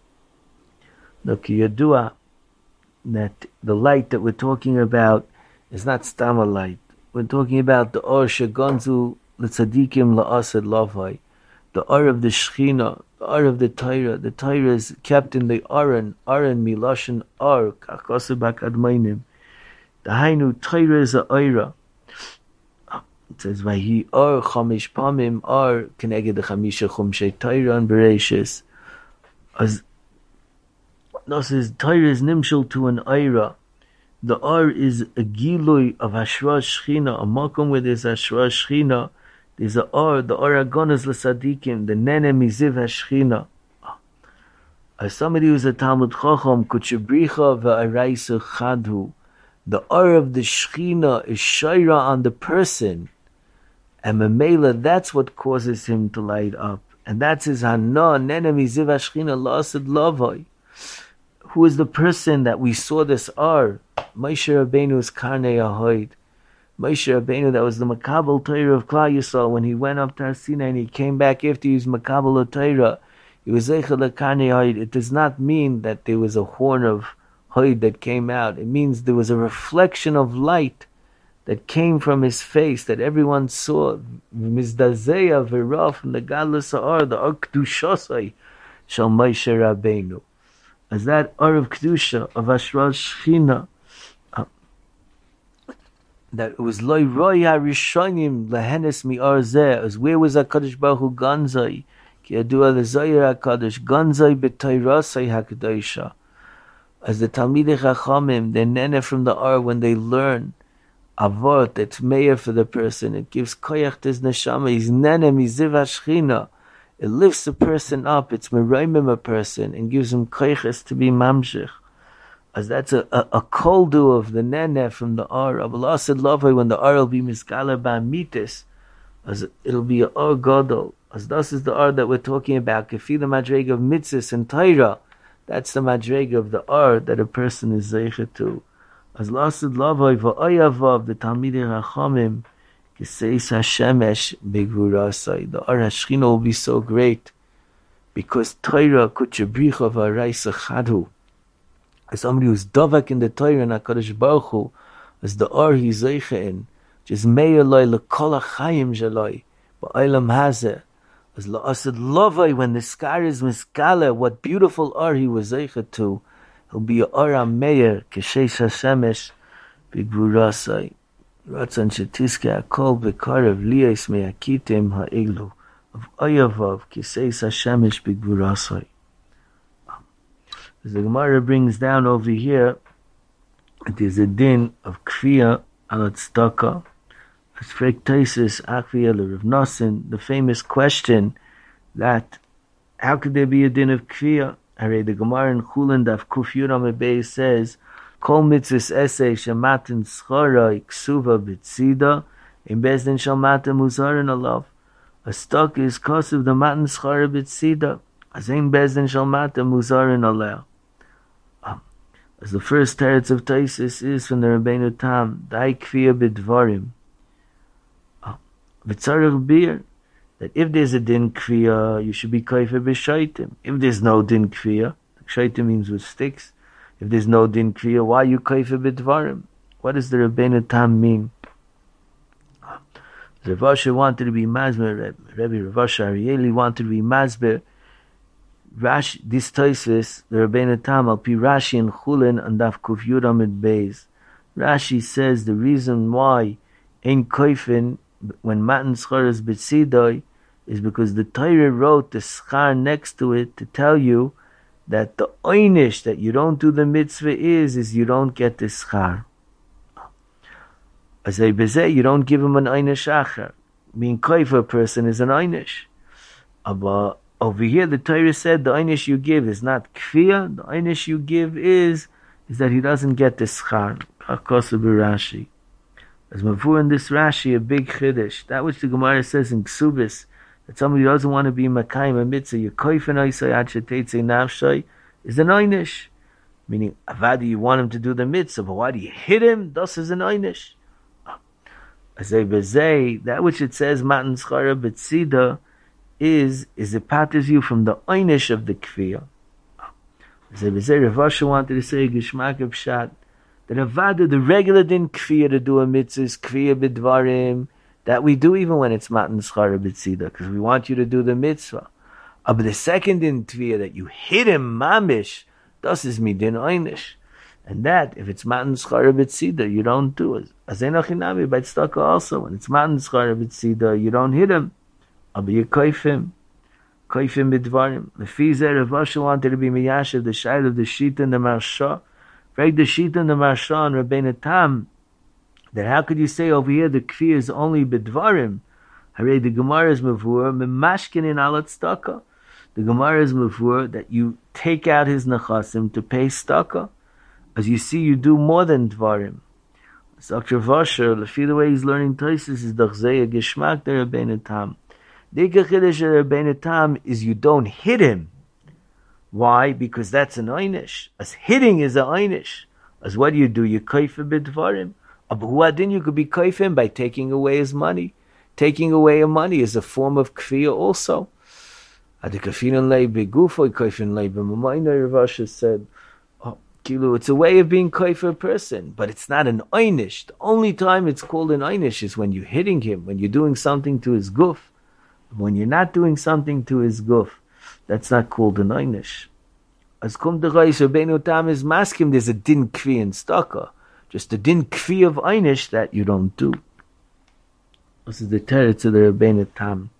Look, yadua, that the light that we're talking about is not stama light. We're talking about the or shegonzu l'tzadikim la'asad lavai. The or of the Shechina, the or of the Torah. The Torah is kept in the Aron miloshin or, kachkosu bakadmainim. The hainu Torah is a oira. It says, "Vahi or chamish pamim or keneged the chamisha chumshei Torah and Bereshis." As no says, Torah is nimshal to an oira. The or is a gilui of Hashra Shechina, a makom where there's Hashra Shechina. There's a or, the or agonas l'sadikim, the nene miziv Hashchina. As somebody who's a Talmud Chacham, kutshebricha ve'araisa chadhu. The or of the Shechina is shaira on the person. And Memela, that's what causes him to light up. And that's his Hana, Nene Miziv Hashchina La'asad Lavai. Who is the person that we saw this R? Moshe Rabbeinu's Karnei Ahoid. Moshe Rabbeinu, that was the Makabel Torah of Klal Yisrael, when he went up to Har Sinai and he came back after he was Makabel Torah. He was Zeichel Karnei Ahoid. It does not mean that there was a horn of Hoid that came out. It means there was a reflection of light that came from his face, that everyone saw. Mizdazeya v'ra from the Gadlus Ha'ar, the Ar Kedushasai shall Moshe Rabbeinu. As that Ar of Kedusha, of Hashra Shechina, that it was Loi Roi HaRishonim Lehenes Mi'ar Zeh, as where was HaKadosh Baruch Hu Ganzai? Ki Yadua L'Zoyer HaKadosh, Ganzai B'Toirasai HaKadosha. As the Talmidei Chachamim, they nene from the Ar, when they learn Avot, that's mayor for the person. It gives koyach to his neshama. He's nene miziv hashchina. It lifts the person up. It's meroimim a person and gives him koyches to be mamshich. As that's a koldu of the nene from the ar. Abullah said lavai, when the ar will be miskala ba'amitis, as it'll be a ar gadol. As this is the ar that we're talking about. Kefi the madrega of mitzvahs and Torah. That's the madrega of the ar that a person is zeichet to. As lasted lavai va'ayavav, the Talmidei Chachamim, Kiseis Hashemesh B'Gvurasai. The Ar Hashchina will be so great because Torah kutchebricha v'araisa chadhu. As somebody who's davak in the Torah and HaKadosh Baruch Hu, as the Ar he's zeicha in, just meir loy lekol hachayim shaloi ba'olam hazeh. As la'ased lavai, when the skar is miskala, what beautiful Ar he was zeicha to. He'll be Ora Meir, Keshesh Hashemesh, B'Gvurasai. Ratzon Shetiske Akol B'Karev Liyais Me'akitim Ha'eglu. Of Oyavav, Keshesh Hashemesh, B'Gvurasai. As the Gemara brings down over here, it is a din of Kfiyah al Tzedakah. As Frek Taisis Achviyah L'Rav Nosson, the famous question that, how could there be a din of Kfiyah? The Gemara in Chulin Daf Kuf Yud Amud Beis says, Kol mitzvahs essay shematin schara iksuva b'tzida in bezdin shalmata muzarin alav. A stock is cost of the matan schara b'tzida. As in bezdin shalmata muzarin alav. As the first teretz of Taisis is from the Rabbeinu Tam, Dai kviya b'dvarim. V'tzarech bir, that if there's a din kviya, you should be kaifer b'shaitim. If there's no din kviya, shaitim means with sticks. If there's no din kriya, why you kaifer b'dvarim? What does the Rabbeinu Tam mean? Rav Asher wanted to be masber. Rabbi Rav Asher Arieli wanted to be masber. Rashi, this Tosfos, the Rabbeinu Tam, al pi Rashi and Chulin and Daf Kuf Yud Amid Beis. Rashi says the reason why ein koifin when matan schar is b'tzidoi is because the Torah wrote the schar next to it to tell you that the einish that you don't do the mitzvah is you don't get the schar. As I bezeh, you don't give him an einish acher. Being koifer person is an einish. But over here the Torah said the einish you give is not kfiyah. The einish you give is that he doesn't get the schar. Akosu b'Rashi. As mavur in this Rashi, a big chiddush. That which the Gemara says in Ksubis, that somebody doesn't want to be makayim a mitzvah, you koifen oisai ad shetetzei nafshai, is an einish. Meaning, avadi, you want him to do the mitzvah, but why do you hit him? Das is an einish. Azay bezay, that which it says, matan schara b'tzida, is it patters you from the einish of the kfiyah. Azay bezay, Rav Asher wanted to say, geshmak of pshat, that avada, the regular din kfiyah to do a mitzvah is kfiyah b'dvarim, that we do even when it's matan schara b'tzida, because we want you to do the mitzvah. But the second din tviyah, that you hit him mamish, das is midin einish. And that, if it's matan schara b'tzida, you don't do it. As enochinami by tzedakah also, when it's matan schara b'tzida, you don't hit him. But you koif him b'dvarim. The Fizeh Rav Asher wanted to be miyashiv, the shayl of the shita and the marsha. Right, the shita and the marsha and Rabbeinu Tam, that how could you say over here the kfir is only b'dvarim? Hare the Gemara is mavur memashkin in alat tzedakah. The Gemara is mavur that you take out his nechasim to pay tzedakah. As you see, you do more than dvarim. Dr. Vasher, the way he's learning Tosfos is dachzeya geshmak der Rabbeinu Tam. The chiddush of Rabbeinu Tam is you don't hit him. Why? Because that's an einish. As hitting is an einish. As what do? You kaifer b'dvarim. Abuadin, you could be kaifim by taking away his money. Taking away your money is a form of kfiyah also. Rav said, it's a way of being kaifer person, but it's not an einish. The only time it's called an einish is when you're hitting him, when you're doing something to his guf. When you're not doing something to his guf, that's not called an einish. As kum de reis Rabbeinu Tam is maskim, there's a din kfi in staka. Just the din kfi of einish that you don't do. This is the teretz of the Rabbeinu Tam.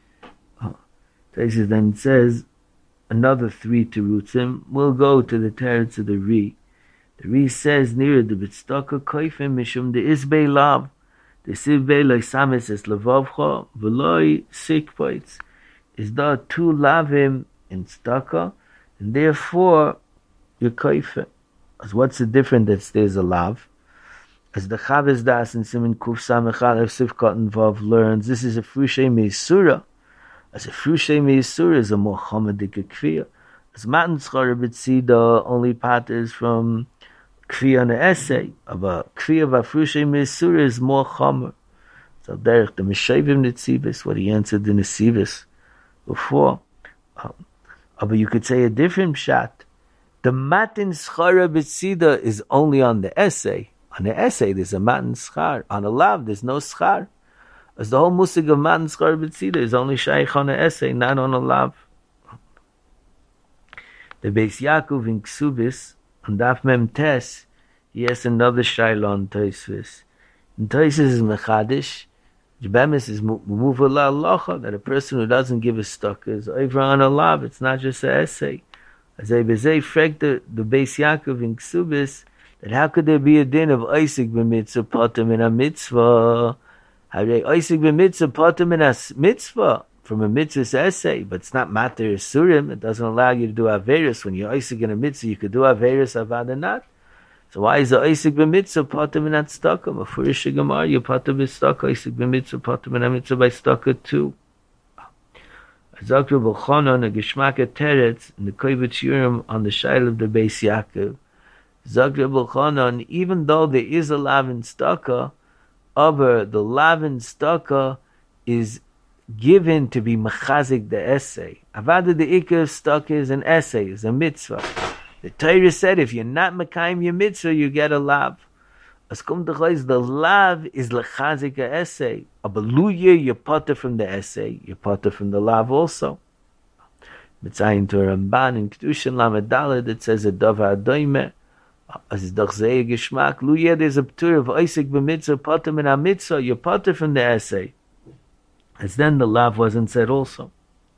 Then it says another 3 terutzim. We'll go to the teretz of the Ri. The Ri says near the bitstaka koifim mishum de isbei lav. The sivbei loy samis es levavcha v'loy sikpoitz. Is there 2 lavim in staka, and therefore you're koifim. As what's the difference that there's a lav? As the Chavis Das in Siman Kuf Samechal Sivkot and Vav learns, this is a Frushay Meisura. As a Frushay Meisura is a more Chomedik Kfiyah. As Matan Schara B'tzida only patters from Kfiyah and essay. But Kfiyah of a Frushay Meisura is more Chomer. So Derek, the Meshayvim Netzibis, what he answered in the Netzibis before. But you could say a different shot. The Matan Schara B'tzida is only on the essay. On the essay, there's a matan schar. On a lav, there's no schar. As the whole musig of matan schar b'tzida is only shaykh on the essay, not on a lav. The Beis Yaakov in Ksubis, on Daf Mem Tes, he has another shayla on Tosfos. And Tosfos is mechadish. Jbemis is muvala locha, that a person who doesn't give a stock is over on a lav. It's not just an essay. As I bezei frek the Beis Yaakov in Ksubis, that how could there be a din of Isaac b'mitzvah potem in a mitzvah? How do Isaac b'mitzvah potem in a mitzvah from a mitzvah's essay? But it's not matter surim. It doesn't allow you to do averis. When you're Isaac in a mitzvah, you could do averis avada not. So why is the Isaac b'mitzvah pater min tzedakah? Mefurish Gemara, you pater b'tzedakah, Isaac b'mitzvah pater min mitzvah by tzedakah too. Zakir b'chanan a geschmack teretz in the Kovetz Shiurim on the Shail of the Beis Yaakov. Zakir b'chanan, even though there is a lav in tzedakah, the lav in tzedakah is given to be mechazik the essay. Avada the ikar of tzedakah is an essay, is a mitzvah. The Torah said if you're not mekayim your mitzvah, you get a lav. As kum the lav is lechazik a essay. Abaluya, you're potter from the essay, you're potter from the lav also. Mitzayin to Ramban in Kedushin Lamed that says a davar doime. As doch zeh geschmack, luya there's a ptur of Isaac b'mitzvah potter min ha-mitzvah, you're potter from the essay. As then the lav wasn't said also.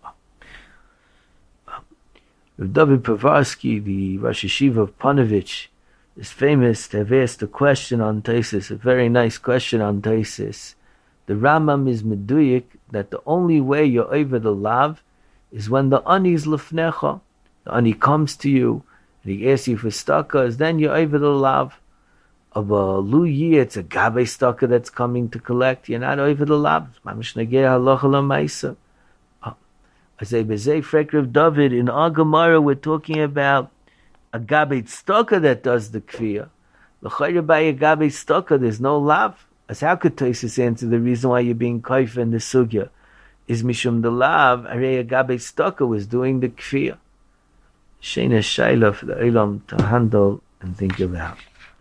Rav David Povarsky, the Rosh Yeshiva of Panovich, is famous to have asked a question on Taisis, a very nice question on Taisis. The Rambam is meduyik that the only way you're over the lav is when the ani is lefnecha. The ani comes to you and he asks you for staka, then you're over the lav. Of a luyi, it's a gabe staka that's coming to collect. You're not over the lav. Mamish negei halacha l'maisa. I say, Bezei Frek Rav David, in our Gemara we're talking about a gabe staka that does the kfiyah. L'chayre by a gabe staka, there's no lav. As how could Tosfos answer the reason why you're being kaifa in the sugya? Is mishum the lav, arei a gabe staka was doing the kfiyah. Sheina Shaila for the Olam to handle and think about.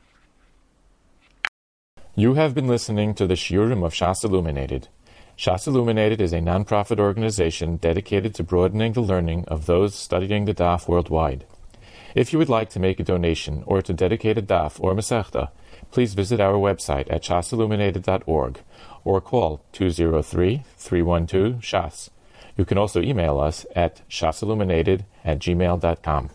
You have been listening to the Shiurim of Shas Illuminated. Shas Illuminated is a non-profit organization dedicated to broadening the learning of those studying the daf worldwide. If you would like to make a donation or to dedicate a daf or masechta, please visit our website at shasilluminated.org or call 203-312-SHAS. You can also email us at shasilluminated@gmail.com.